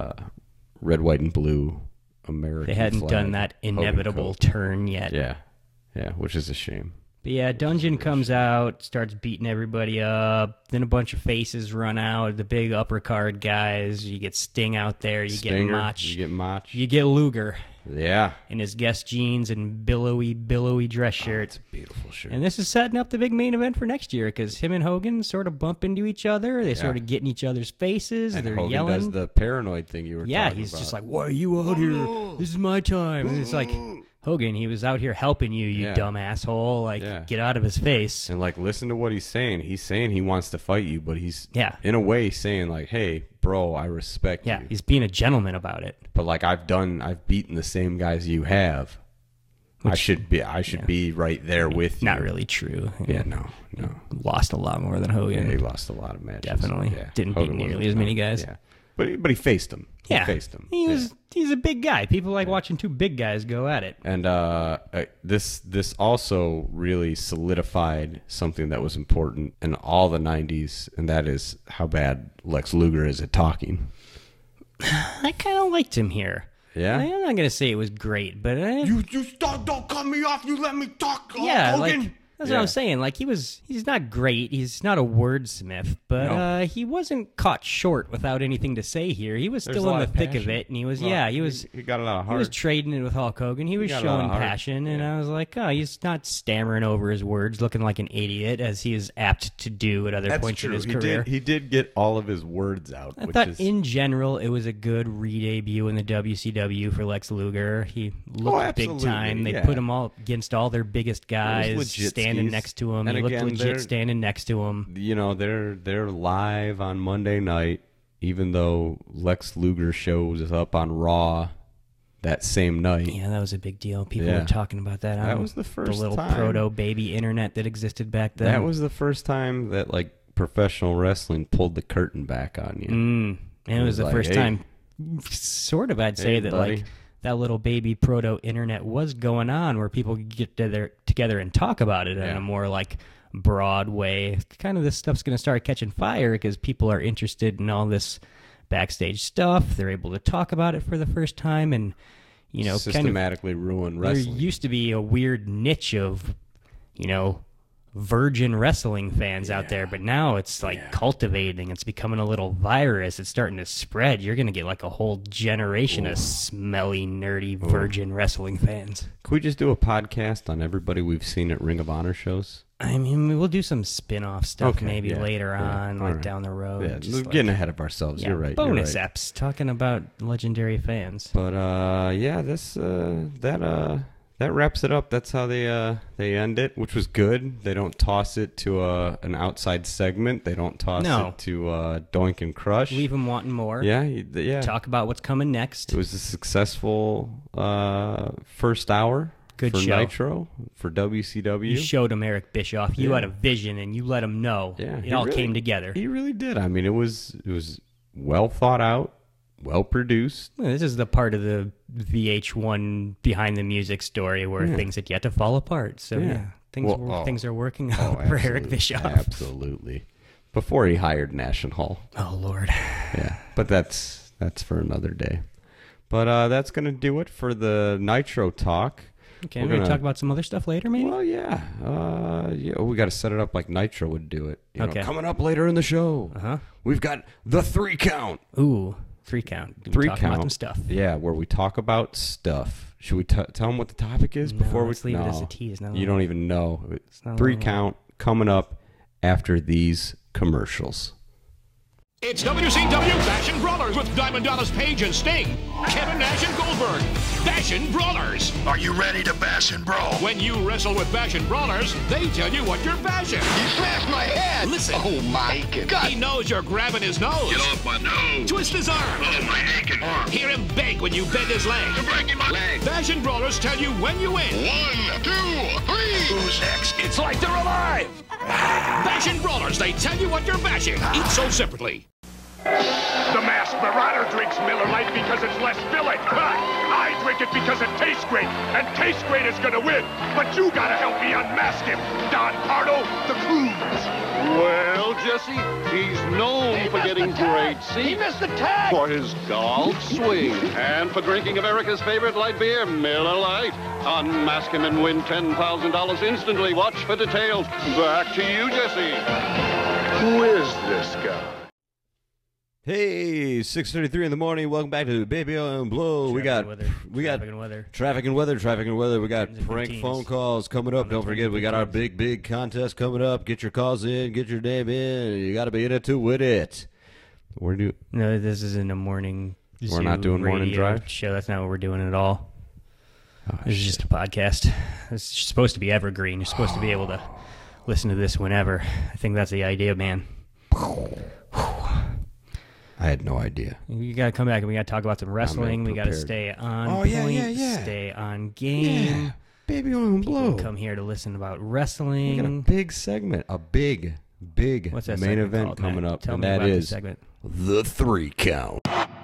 red, white, and blue American They hadn't flag done that Hogan inevitable coat. turn yet. Yeah, which is a shame. But yeah, Dungeon comes out, starts beating everybody up. Then a bunch of faces run out. The big upper card guys. You get Sting out there. You Stinger, get Mach. You get Mach. You get Luger Yeah. in his Guess jeans and billowy dress shirt. It's a beautiful shirt. And this is setting up the big main event for next year because him and Hogan sort of bump into each other. They sort of get in each other's faces. And They're Hogan yelling. does the paranoid thing you were Yeah, talking he's about. just like, why are you out here? This is my time. And it's like, Hogan, he was out here helping you, you Yeah. dumb asshole. Like, Yeah. get out of his face. And like, listen to what he's saying. He's saying he wants to fight you, but he's Yeah. in a way saying like, "Hey, bro, I respect Yeah, you." he's being a gentleman about it. But like, I've beaten the same guys you have. I should be right there with you. Not really true. Yeah, no. Lost a lot more than Hogan. Yeah, he lost a lot of matches. Definitely. Yeah. Didn't beat Hogan nearly wasn't- as many guys. Yeah. But he faced him. Yeah. He faced him. He's a big guy. People like watching two big guys go at it. And this also really solidified something that was important in all the 90s, and that is how bad Lex Luger is at talking. I kind of liked him here. Yeah? I'm not going to say it was great, but You don't cut me off. You let me talk. yeah, Hogan. like that's what I'm saying. Like he's not great. He's not a wordsmith, but No. he wasn't caught short without anything to say here. He was There's still a in lot the of thick of passion. it, and he was Well, he was He got a lot of he heart. was trading it with Hulk Hogan. He was got a lot of showing heart. passion, and I was like, oh, he's not stammering over his words, looking like an idiot, as he is apt to do at other That's points true. in his he career. Did, he did get all of his words out. I which thought is, in general it was a good re-debut in the WCW for Lex Luger. He looked big absolutely, time. They yeah. put him all against all their biggest guys, legit standing skis. next to him. And He looked again, legit they're- standing next to him. you know, they're live on Monday night, even though Lex Luger shows up on Raw that same night. Yeah, that was a big deal. People Yeah. were talking about that. That on was the first little time. proto baby internet that existed back then. That was the first time that like professional wrestling pulled the curtain back on you. and it was the like, first hey. time, sort of, I'd say Hey, that buddy. like that little baby proto internet was going on, where people could get together and talk about it in Yeah. a more like broad way. Kind of this stuff's going to start catching fire because people are interested in all this backstage stuff. They're able to talk about it for the first time, and you know, kind of Systematically ruin there wrestling. used to be a weird niche of, you know, virgin wrestling fans out there, but now it's like cultivating. It's becoming a little virus. It's starting to spread. You're going to get like a whole generation of smelly, nerdy virgin wrestling fans. Could we just do a podcast on everybody we've seen at Ring of Honor shows? I mean, we'll do some spin-off stuff Okay, maybe yeah, later yeah, on, all like right. down the road. Yeah, Just we're like- getting ahead of ourselves. yeah, You're right. bonus you're right. eps talking about legendary fans. But yeah, this that wraps it up. That's how they end it, which was good. They don't toss it to an outside segment. They don't toss No. it to Doink and Crush. Leave them wanting more. Yeah, yeah. Talk about what's coming next. It was a successful first hour Good for show. Nitro for WCW. You showed him Eric Bischoff. You Yeah. had a vision, and you let him know. Yeah, it he all really- came together. He really did. I mean, it was well thought out, well produced. Well, this is the part of the VH1 behind the music story where things had yet to fall apart. So Yeah. yeah, things are working out for Eric absolutely. Bischoff. Absolutely. Before he hired Nash Hall. Oh Lord. Yeah, but that's for another day. But that's gonna do it for the Nitro talk. Okay, we're going to talk about some other stuff later, maybe? Well, yeah. We got to set it up like Nitro would do it. Okay. Coming up later in the show, we've got the 3 count. Ooh, 3 count. We 3 talk count. about some stuff. Yeah, where we talk about stuff. Should we tell them what the topic is before we let's leave it as a tease. You don't even know. not 3 long. count coming up after these commercials. It's WCW Fashion Brawlers with Diamond Dallas Page and Sting, Kevin Nash and Goldberg. Fashion Brawlers. Are you ready to bash and brawl? When you wrestle with Fashion Brawlers, they tell you what you're bashing. He smashed my head! Listen. Oh my God! He knows you're grabbing his nose. Get off my nose! Twist his arm. Oh, my aching arm! Hear him beg when you bend his leg. You're breaking my leg! Fashion Brawlers tell you when you win. 1, 2, 3! Who's next? It's like they're alive. Fashion Brawlers, they tell you what you're bashing. Eat sold separately. The Masked Marauder drinks Miller Lite because it's less filling. I drink it because it tastes great, and Taste Great is gonna win. But you gotta help me unmask him, Don Pardo, the Cruz. Well, Jesse, he's known for getting great seats. He missed the tag. For his golf swing. And for drinking America's favorite light beer, Miller Lite. Unmask him and win $10,000 instantly. Watch for details. Back to you, Jesse. Who is this guy? Hey, 6:33 in the morning. Welcome back to Baby Oil and Blow. Traffic and weather. Traffic and weather. We got Things and prank routines. phone calls coming up. Don't forget, we got our big contest coming up. Get your calls in. Get your name in. You got to be in it to win it. No, this isn't a morning. We're not doing morning radio drive? show. That's not what we're doing at all. This is just a podcast. It's supposed to be evergreen. You're supposed to be able to listen to this whenever. I think that's the idea, man. I had no idea. You got to come back and we got to talk about some wrestling. We got to prepared. stay on Oh, point, yeah. stay on game. Yeah, Baby Oil and People Blow. come here to listen about We got a wrestling. big segment, a big What's that main segment event called, coming Matt? up, Tell and me that about the is segment. the 3 count.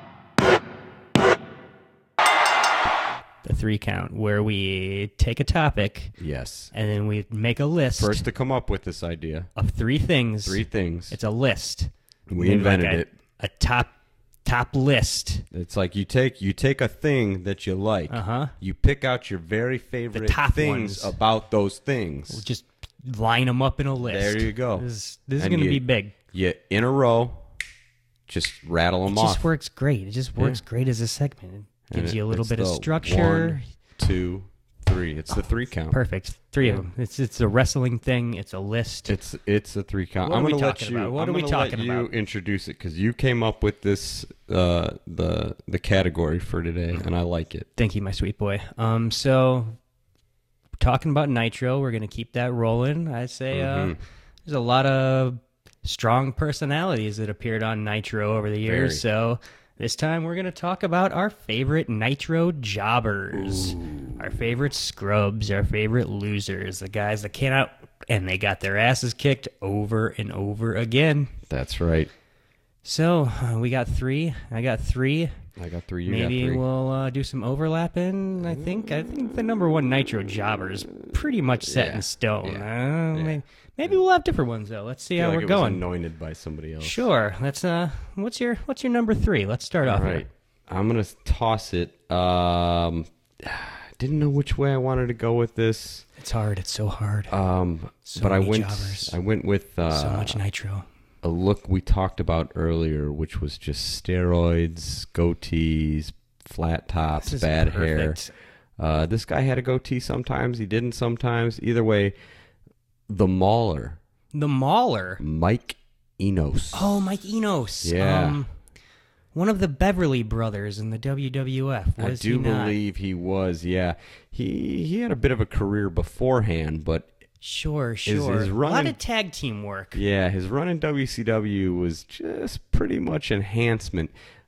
The 3 count, where we take a topic Yes. and then we make a list First to come up with this idea. of 3 things. 3 things. It's a list. We Maybe invented like it. A top list. It's like you take a thing that you like. You pick out your very favorite top things ones. about those things. We'll just line them up in a list. There you go. This is And going to you- be big. You in a row, just rattle them It off. just works great. It just works great as a segment. It gives you a little It's bit of the structure. 1, 2, 3. It's the 3 count. Perfect. 3 of them. It's a wrestling thing. It's a list. It's a 3 count. What I'm are we gonna let talking you. about? What I'm are we gonna let talking you about? introduce it because you came up with this the category for today, and I like it. Thank you, my sweet boy. So, talking about Nitro, we're going to keep that rolling. I say there's a lot of strong personalities that appeared on Nitro over the years. Very. So, this time we're going to talk about our favorite Nitro jobbers, our favorite scrubs, our favorite losers, the guys that came out and they got their asses kicked over and over again. That's right. So, we got 3. I got 3. I got 3. You Maybe got 3. we'll do some overlapping. I think the number 1 Nitro jobber is pretty much set Yeah. in stone. Yeah. Maybe we'll have different ones though. Let's see how like we're it was going. anointed by somebody else. Sure. Let's. What's your number 3? Let's start off. All right. I'm gonna toss it. Didn't know which way I wanted to go with this. It's hard. It's so hard. So But many jobbers. I went with So much Nitro. a look we talked about earlier, which was just steroids, goatees, flat tops, This is bad perfect. hair. This guy had a goatee sometimes. He didn't sometimes. Either way, the Mauler, The Mauler. Mike Enos. Oh, Mike Enos. Yeah. One of the Beverly brothers in the WWF. I Was do he not? believe he was. Yeah, he had a bit of a career beforehand, but Sure. his A lot running- of tag team work. yeah, his run in WCW was just pretty much enhancement.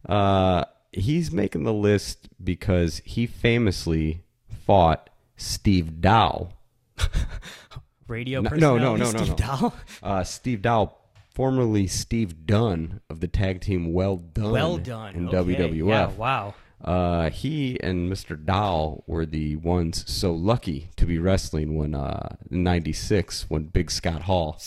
He's making the list because he famously fought Steve Dow. Radio No, personality. no, Steve Dahl. Steve Dow, formerly Steve Dunn of the tag team Well Done. Well done. in Okay. WWF. Yeah, wow. He and Mr. Dahl were the ones so lucky to be wrestling when in '96 when Big Scott Hall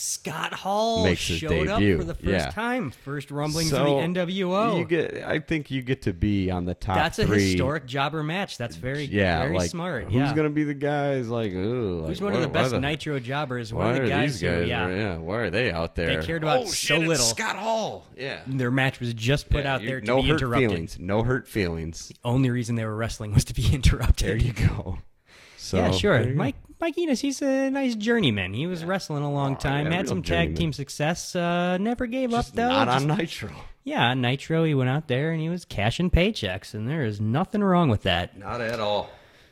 makes his showed debut. up for the first time. First rumblings of the So, NWO. I think you get to be on the top That's a three. historic jobber match. That's very like, smart. Who's gonna be the guys? Like, ooh, Who's like, one of the why best Nitro jobbers? One Why of the are guys, these guys? who, Why are they out there? They cared about so shit, it's little. Scott Hall. Yeah. Their match was just put out there to no be hurt interrupted. feelings. No hurt feelings. Only reason they were wrestling was to be interrupted. There you go. So Yeah, sure. there you go. Mike Enos, he's a nice journeyman. He was wrestling a long time, yeah, had real some journeyman. tag team success, never gave Just up though. not Just- on Nitro. Yeah, on Nitro, he went out there and he was cashing paychecks, and there is nothing wrong with that. Not at all.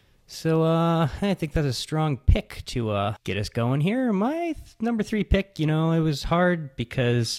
So I think that's a strong pick to get us going here. My number 3 pick, it was hard because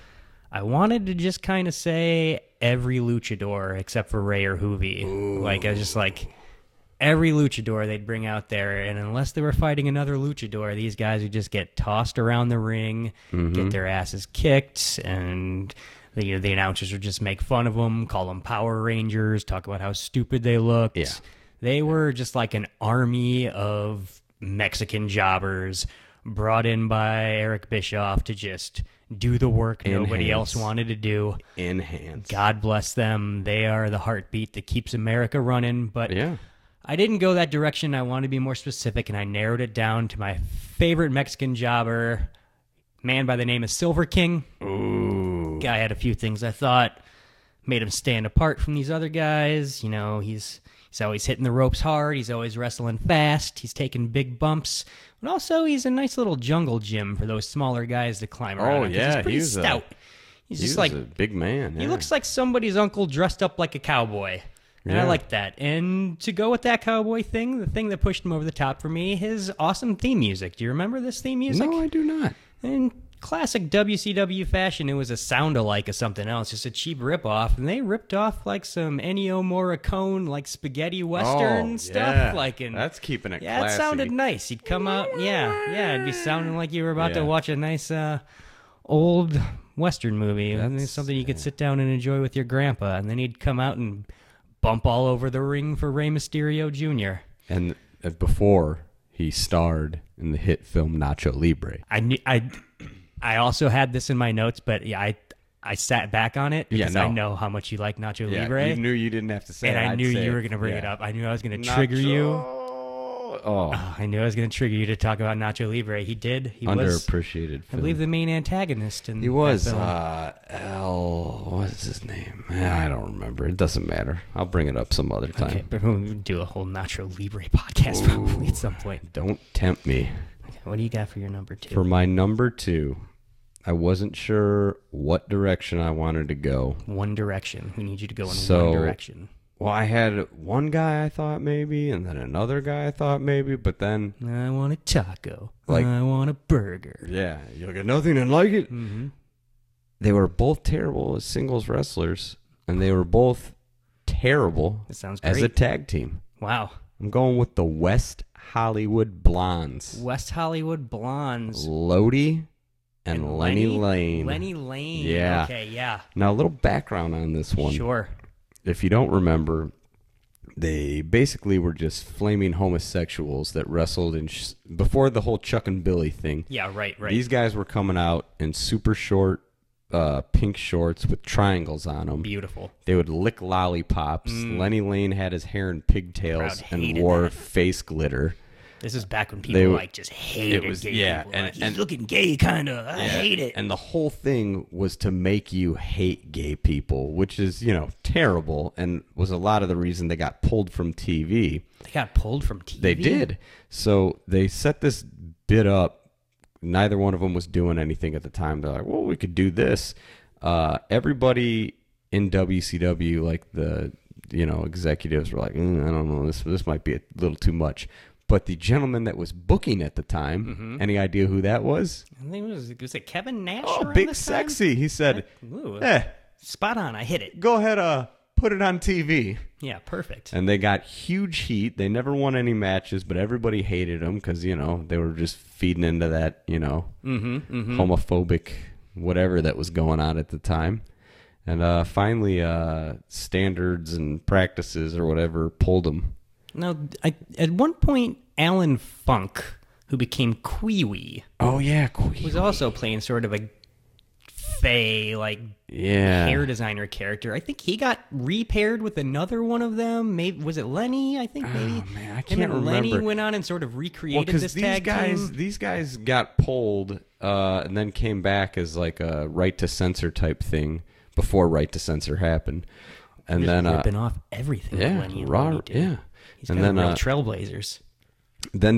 I wanted to just kind of say every luchador except for Ray or Hoovy. Like, I was just like, every luchador they'd bring out there, and unless they were fighting another luchador, these guys would just get tossed around the ring, get their asses kicked, and the announcers would just make fun of them, call them Power Rangers, talk about how stupid they looked. Yeah. They were just like an army of Mexican jobbers brought in by Eric Bischoff to just do the work nobody else wanted to do. Enhance. God bless them. They are the heartbeat that keeps America running. But Yeah. I didn't go that direction. I wanted to be more specific, and I narrowed it down to my favorite Mexican jobber, man by the name of Silver King. Ooh. Guy had a few things I thought made him stand apart from these other guys. He's always hitting the ropes hard. He's always wrestling fast. He's taking big bumps. But also, he's a nice little jungle gym for those smaller guys to climb around. Oh, on, 'cause yeah, he's pretty he's stout. He's He just was like, a big man. he yeah. looks like somebody's uncle dressed up like a cowboy. And I Yeah. like that. And to go with that cowboy thing, the thing that pushed him over the top for me, his awesome theme music. Do you remember this theme music? No, I do not. In classic WCW fashion, it was a sound-alike of something else, just a cheap rip-off. And they ripped off like some Ennio Morricone, like spaghetti western stuff. Yeah. Like in, That's keeping it yeah, classy. it sounded nice. He'd come out, it'd be sounding like you were about to Yeah. watch a nice old western movie. And That's- it's something you could sit down and enjoy with your grandpa. And then he'd come out and bump all over the ring for Rey Mysterio Jr. And before he starred in the hit film Nacho Libre. I also had this in my notes, but yeah, I sat back on it because I know how much you like Nacho Libre. You knew you didn't have to say and it. I I'd knew say you it. were going to bring it Yeah. up. I knew I was going to trigger you. Oh, I knew I was going to trigger you to talk about Nacho Libre. He did. He was, underappreciated I film. believe, the main antagonist in He was that film. what's his name? I don't remember. It doesn't matter. I'll bring it up some other time. Okay, but we'll do a whole Nacho Libre podcast probably at some point. Don't tempt me. Okay, what do you got for your number 2? For my number 2, I wasn't sure what direction I wanted to go. One Direction. We need you to go in So- one direction. Well, I had one guy I thought maybe, and then another guy I thought maybe, but then, I want a taco. Like- I want a burger. yeah, you'll get nothing and like it. Mm-hmm. They were both terrible as singles wrestlers, and they were both terrible That sounds as a great. tag team. Wow. I'm going with the West Hollywood Blondes. West Hollywood Blondes. Lodi and Lenny Lane. Lenny Lane. Yeah. Okay, yeah. Now, a little background on this one. Sure. If you don't remember, they basically were just flaming homosexuals that wrestled in before the whole Chuck and Billy thing. Yeah, right. These guys were coming out in super short pink shorts with triangles on them. Beautiful. They would lick lollipops. Lenny Lane had his hair in pigtails Crowd and hated wore that. face glitter. This is back when They people w- just hated it was- gay yeah, people. and- Like, and- he's looking gay, kind of. I hate it. And the whole thing was to make you hate gay people, which is, terrible, and was a lot of the reason they got pulled from TV. They got pulled from TV. They did. So they set this bit up. Neither one of them was doing anything at the time. They're like, well, we could do this. Everybody in WCW, like the executives, were like, I don't know, this might be a little too much. But the gentleman that was booking at the time, any idea who that was? I think was it Kevin Nash? Oh, around Big this time? Sexy. He said, Ooh, eh, spot on. I hit it. go ahead, put it on TV. Yeah, perfect. And they got huge heat. They never won any matches, but everybody hated them because, they were just feeding into that, homophobic whatever that was going on at the time. And finally, standards and practices or whatever pulled him. Now, at one point, Alan Funk, who became Kwee-Wee, Oh, yeah, Queen. was also playing sort of a fey, like, Yeah. hair designer character. I think he got repaired with another one of them. Maybe was it Lenny? I think maybe. Oh, man, I Him can't and Lenny remember. went on and sort of Well, recreated because this these tag guys, team. these guys got pulled and then came back as like a right to censor type thing before right to censor happened, and then ripping off everything. that yeah, Lenny and raw, Lenny did. yeah, He's and kind then of real trailblazers. then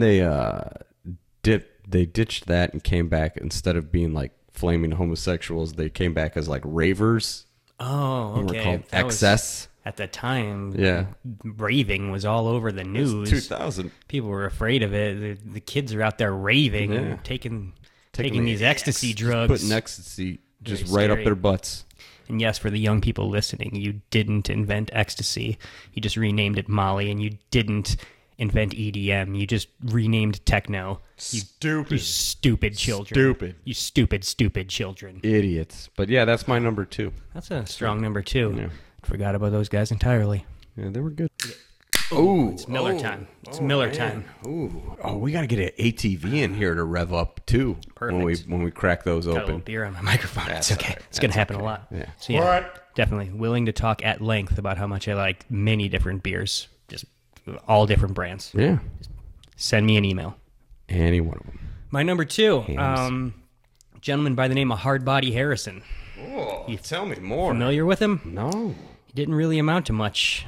they ditched that and came back instead of being like flaming homosexuals, they came back as like ravers. Oh, And okay. were called That was- excess. At the time, Yeah. raving was all over the news. 2000. People were afraid of it. The kids are out there raving, Yeah. and taking Taking these the- ecstasy Just drugs. putting ecstasy just Very right up scary. their butts. And yes, for the young people listening, you didn't invent ecstasy. You just renamed it Molly, and you didn't invent EDM. You just renamed techno. You stupid children. Stupid. You stupid children. Idiots. But yeah, that's my number 2. That's a strong number 2. Yeah. Forgot about those guys entirely. Yeah, they were good. Oh, It's Miller time. It's Miller time. Ooh. Oh, we got to get an ATV in here to rev up too. Perfect. When we crack those Got a little open. beer on my microphone. That's It's okay. all right. It's going to That's happen okay. a lot. Yeah. So yeah, definitely willing to talk at length about how much I like many different beers. Just all different brands. Yeah. Send me an email. Any one of them. My number 2, Hams. gentleman by the name of Hardbody Harrison. Oh, tell me more. Familiar with him? No. He didn't really amount to much.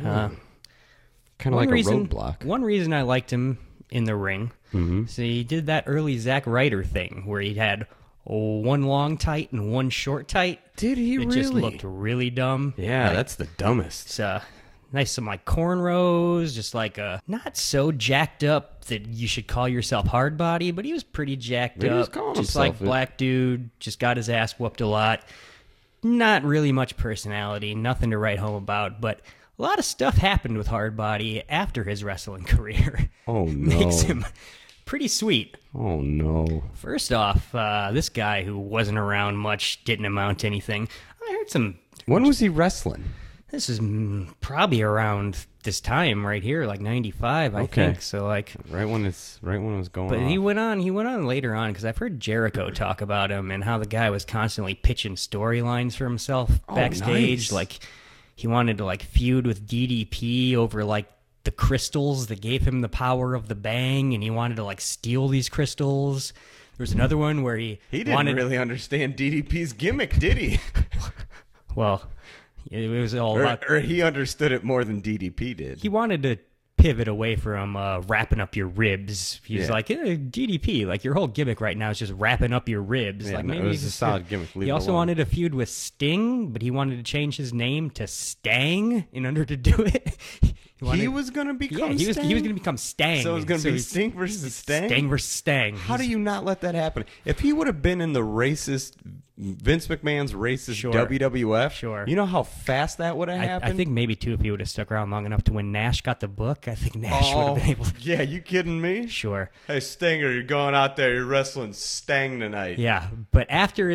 Kind of like a roadblock. One reason I liked him in the ring, so he did that early Zack Ryder thing where he had one long tight and one short tight. Did he It just looked really dumb. Yeah, that's the dumbest. It's nice, some like cornrows, just like not so jacked up that you should call yourself hard body, but he was pretty jacked He was up, calling just himself like it. black dude, just got his ass whooped a lot. Not really much personality, nothing to write home about, but a lot of stuff happened with hard body after his wrestling career. Oh, no. Makes him pretty sweet. Oh, no. First off, this guy who wasn't around much, didn't amount to anything. I heard some. When was he wrestling? This is probably around this time right here, like 95, I Okay. think. So like, Right when it was going but off. he went on later on because I've heard Jericho talk about him and how the guy was constantly pitching storylines for himself backstage. nice. Like he wanted to like feud with DDP over like the crystals that gave him the power of the bang, and he wanted to like steal these crystals. There was another one where he didn't wanted really understand DDP's gimmick, did he? well, it was all about or he understood it more than DDP did. he wanted to pivot away from wrapping up your ribs. He's Yeah. like, DDP, like your whole gimmick right now is just wrapping up your ribs. Yeah, like no, maybe it you was a just- solid gimmick. Leave He it also alone. wanted to feud with Sting, but he wanted to change his name to Stang in order to do it. He was going to become he was Stang? going to become Stang. So it was going to be he's- Sting versus Stang? Stang versus Stang. How do you not let that happen? If he would have been in the racist, Vince McMahon's racist Sure. WWF, Sure. you know how fast that would have I happened? think maybe too if he would have stuck around long enough to when Nash got the book. I think Nash would have been able to. yeah, you kidding me? Sure. Hey, Stinger, you're going out there, you're wrestling Stang tonight. Yeah, but after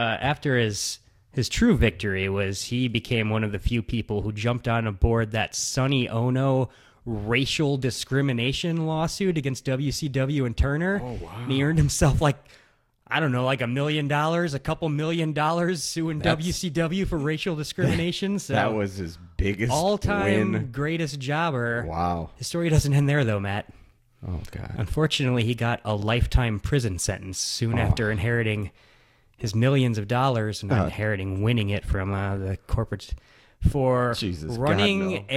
his true victory was he became one of the few people who jumped on aboard that Sonny Ono racial discrimination lawsuit against WCW and Turner. Oh wow! And he earned himself like $1 million, a couple $1 million suing WCW for racial discrimination. So That was his biggest all-time win. greatest jobber. Wow. His story doesn't end there though, Matt. Oh, God. Unfortunately, he got a lifetime prison sentence soon Oh. after inheriting his millions of dollars, not winning it from the corporate, for Jesus, running God, no.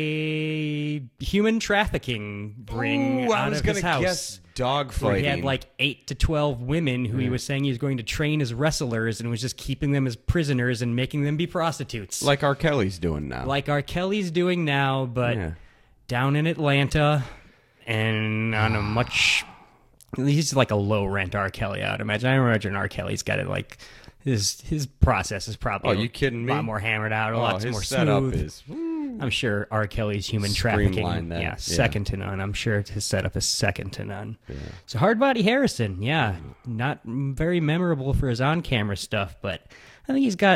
a human trafficking ring Ooh, out I was of his gonna house. guess dog Where he fighting. had like 8 to 12 women who he was saying he was going to train as wrestlers and was just keeping them as prisoners and making them be prostitutes. like R. Kelly's doing now. Like R. Kelly's doing now, but Yeah. down in Atlanta and on a much... He's like a low rent R. Kelly, I'd imagine. I imagine R. Kelly's got it like... His process is probably Oh, you kidding me? a lot more hammered out, a lot his more setup smooth. is I'm sure R. Kelly's human Streamline trafficking, that, second to none. I'm sure his setup is second to none. So Hardbody Harrison, not very memorable for his on-camera stuff, but I think he's got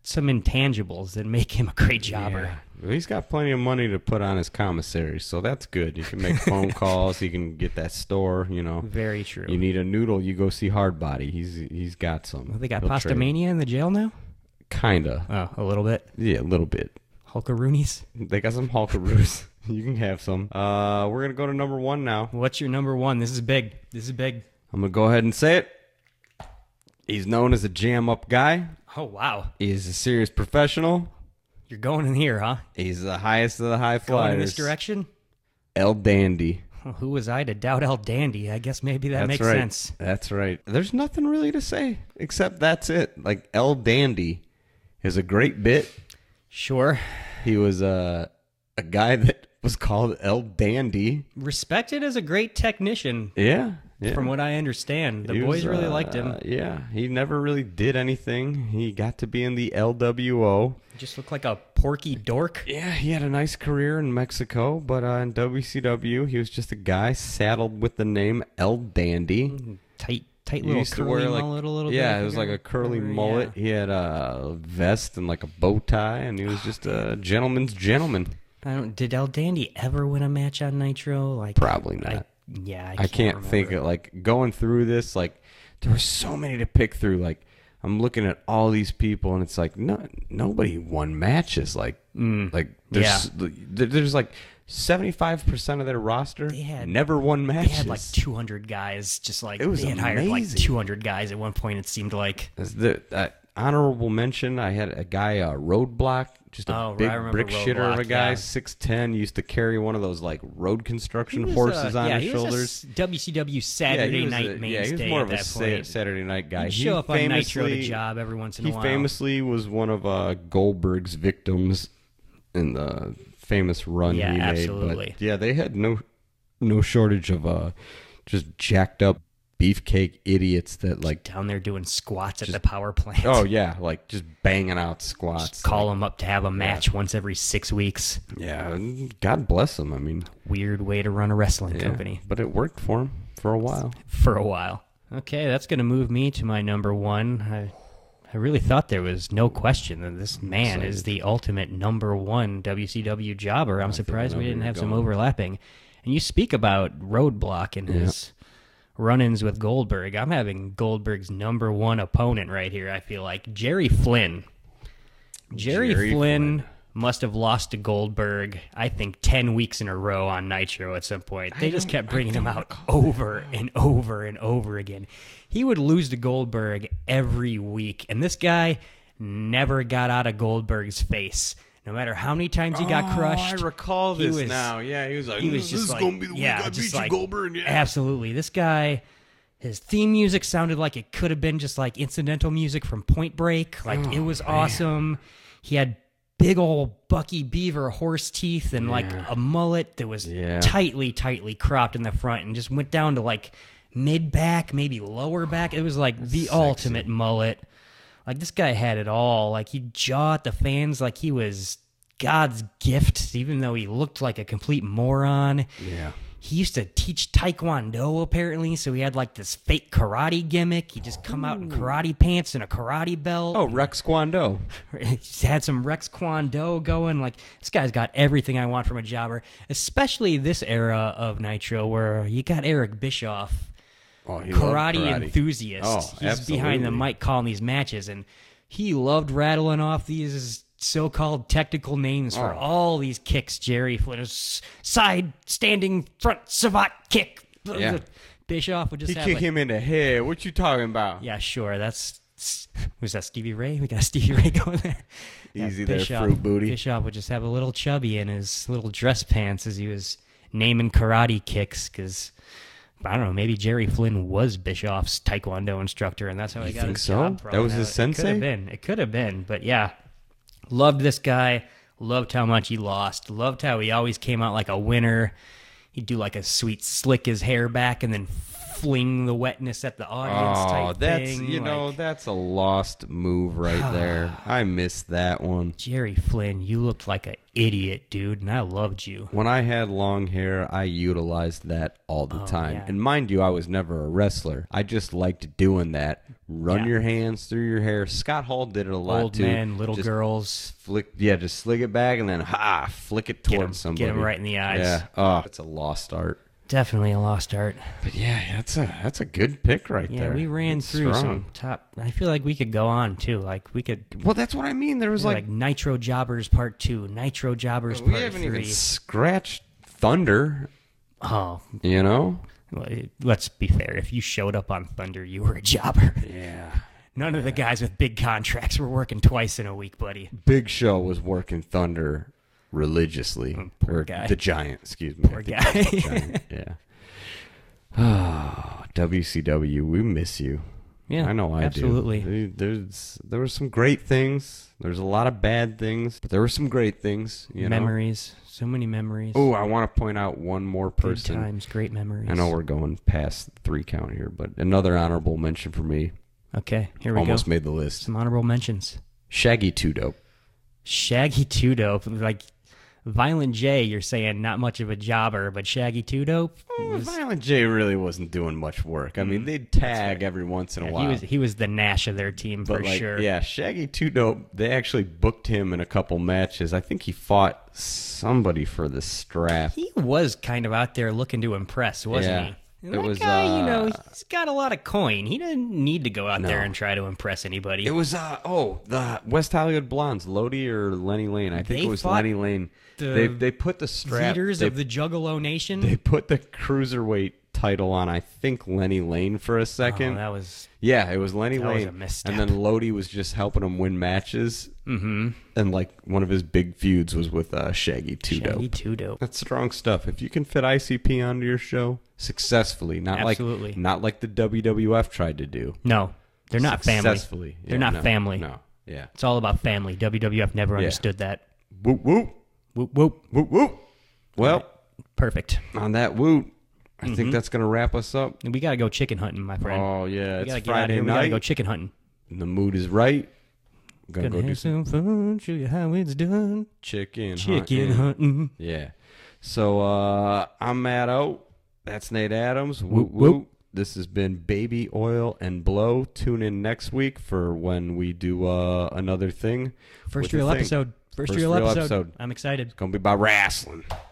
some intangibles that make him a great jobber. Yeah. Well, he's got plenty of money to put on his commissary, so that's good. You can make phone calls. He can get that store, Very true. You need a noodle, you go see Hardbody. He's got some. Well, they got He'll Pasta trade. Mania in the jail now? Kinda. Oh, a little bit. Yeah, a little bit. Hulkaroonies? They got some Hulkaroos. You can have some. We're going to go to number 1 now. What's your number 1? This is big. I'm going to go ahead and say it. He's known as a jam-up guy. Oh, wow. He's a serious professional. You're going in here, huh? He's the highest of the high flyers. Going in this direction? El Dandy. Well, who was I to doubt El Dandy? I guess maybe that makes right. sense. That's right. There's nothing really to say except that's it. Like, El Dandy is a great bit. Sure. He was a guy that was called El Dandy. Respected as a great technician. Yeah. From what I understand. The boys really liked him. Yeah. He never really did anything. He got to be in the LWO. Just looked like a porky dork. Yeah, he had a nice career in Mexico, but in WCW, he was just a guy saddled with the name El Dandy. Tight He little used to curly wear, mullet a little bit. Yeah, I it was think like I a curly remember, mullet. yeah. He had a vest and like a bow tie, and he was just a gentleman's gentleman. Did El Dandy ever win a match on Nitro? Like Probably not. I can't think of, like, going through this, like, there were so many to pick through. Like, I'm looking at all these people, and it's like, nobody won matches. Like there's like 75% of their roster never won matches. They had like 200 guys. Just like It was they had hired like amazing. 200 guys at one point. It seemed like. Honorable mention, I had a guy, Roadblock, just a big I remember brick shitter of a Roadblock, guy, yeah. 6'10", used to carry one of those like road construction He was, horses on his he was shoulders. a WCW Saturday night mainstay. he was more of at a that point. Saturday night guy. He'd show up on Nitro to job every once in a while. He famously was one of Goldberg's victims in the famous run he made. Absolutely. But yeah, they had no shortage of just jacked up beefcake idiots that like down there doing squats at the power plant. Oh yeah, like just banging out squats. Just call them up to have a match once every 6 weeks. Yeah, God bless them. I mean, weird way to run a wrestling company, but it worked for him for a while. Okay, that's going to move me to my number 1. I really thought there was no question that this man is the ultimate number 1 WCW jobber. I'm surprised we didn't have some overlapping. And you speak about Roadblock and his run-ins with Goldberg. I'm having Goldberg's number 1 opponent right here, I feel like. Jerry Flynn. Jerry Flynn must have lost to Goldberg, I think, 10 weeks in a row on Nitro at some point. They just kept bringing him out over and over and over again. He would lose to Goldberg every week, and this guy never got out of Goldberg's face. No matter how many times he got crushed. I recall this now. Yeah, he was like, this is going to be the week I beat you, Goldberg. Yeah. Absolutely. This guy, his theme music sounded like it could have been just like incidental music from Point Break. Like, it was awesome. He had big old Bucky Beaver horse teeth and like a mullet that was tightly cropped in the front and just went down to like mid-back, maybe lower back. It was like the ultimate mullet. Like, this guy had it all. Like, he'd jaw at the fans like he was God's gift, even though he looked like a complete moron. Yeah. He used to teach Taekwondo, apparently, so he had, like, this fake karate gimmick. He'd just come out in karate pants and a karate belt. Oh, Rex Kwon Do. He had some Rex Kwon Do going. Like, this guy's got everything I want from a jobber, especially this era of Nitro where you got Eric Bischoff. Oh, he karate loved karate. Enthusiast. Oh, He's behind the mic calling these matches, and he loved rattling off these so-called technical names for all these kicks. Jerry Flynn, side standing front savate kick. Yeah. Bischoff would just He kick him in the head. What you talking about? Yeah, sure. Was that Stevie Ray? We got Stevie Ray going there. Easy there, fruit booty. Bischoff would just have a little chubby in his little dress pants as he was naming karate kicks, because I don't know, maybe Jerry Flynn was Bischoff's Taekwondo instructor, and that's how he got his job. That was his sensei? It could have been, but yeah. Loved this guy. Loved how much he lost. Loved how he always came out like a winner. He'd do like a sweet slick his hair back and then fling the wetness at the audience type that's thing. that's a lost move right there. I missed that one. Jerry Flynn, you looked like an idiot, dude, and I loved you. When I had long hair, I utilized that all the time. yeah. And mind you, I was never a wrestler. I just liked doing that. Run your hands through your hair. Scott Hall did it a lot Old too. men, little Just girls. just slick it back and then flick it towards somebody. Get him right in the eyes. Yeah. Oh, it's a lost art. Definitely a lost art. But yeah, that's a good pick right Yeah, there. we ran It's through strong. some top. I feel like we could go on too. Like we could. Well, that's what I mean. There was Like Nitro Jobbers Part 2, Nitro Jobbers we Part haven't 3. even scratched Thunder. Oh, You know? well, let's be fair. If you showed up on Thunder, you were a jobber. Yeah. None of the guys with big contracts were working twice in a week, buddy. Big Show was working Thunder religiously. Poor Or guy. The Giant, excuse me. Poor I think guy. it was the Giant, yeah. Oh, WCW, we miss you. Yeah, I know I absolutely. do. There were some great things. There's a lot of bad things, but there were some great things. You know? Memories. So many memories. Oh, I want to point out one more Good person. times, great memories. I know we're going past the 3 count here, but another honorable mention for me. Okay, here we Almost go. made the list. Some honorable mentions. Shaggy 2 Dope. Shaggy 2 Dope. Like, Violent J, you're saying not much of a jobber, but Shaggy 2 Dope? Violent J really wasn't doing much work. I mean, they'd tag every once in a while. He was the Nash of their team but for sure. Yeah, Shaggy 2 Dope, they actually booked him in a couple matches. I think he fought somebody for the strap. He was kind of out there looking to impress, wasn't Yeah. he? And It that was, guy, he's got a lot of coin. He didn't need to go out there and try to impress anybody. It was, the West Hollywood Blondes, Lodi or Lenny Lane. I think They it was fought Lenny Lane. the They put the strap. Leaders they, of the Juggalo Nation. they put the cruiserweight title on, I think, Lenny Lane for a second. Oh, that was Yeah, it was Lenny That Lane. was a misstep. And then Lodi was just helping him win matches. Mm-hmm. And like one of his big feuds was with Shaggy 2 Dope. Shaggy 2 Dope. That's strong stuff. If you can fit ICP onto your show successfully, Absolutely. not like the WWF tried to do. No, they're not family. Successfully. They're Yeah, not family. No. Yeah. It's all about family. WWF never understood that. Whoop whoop. Whoop, whoop. Whoop whoop. Well, Perfect. on that woot, I think that's gonna wrap us up. We got to go chicken hunting, my friend. Oh yeah, we it's got to get out of Friday here. We got to night. go chicken hunting. And the mood is right. Gonna go Gonna do have some some fun, show you how it's done. chicken Hunting. Yeah. So I'm Matt O. That's Nate Adams. Whoop, Woot whoop. woot. This has been Baby Oil and Blow. Tune in next week for when we do another thing. First with a real thing. episode. First First real real episode. episode. I'm excited. It's gonna be about wrestling.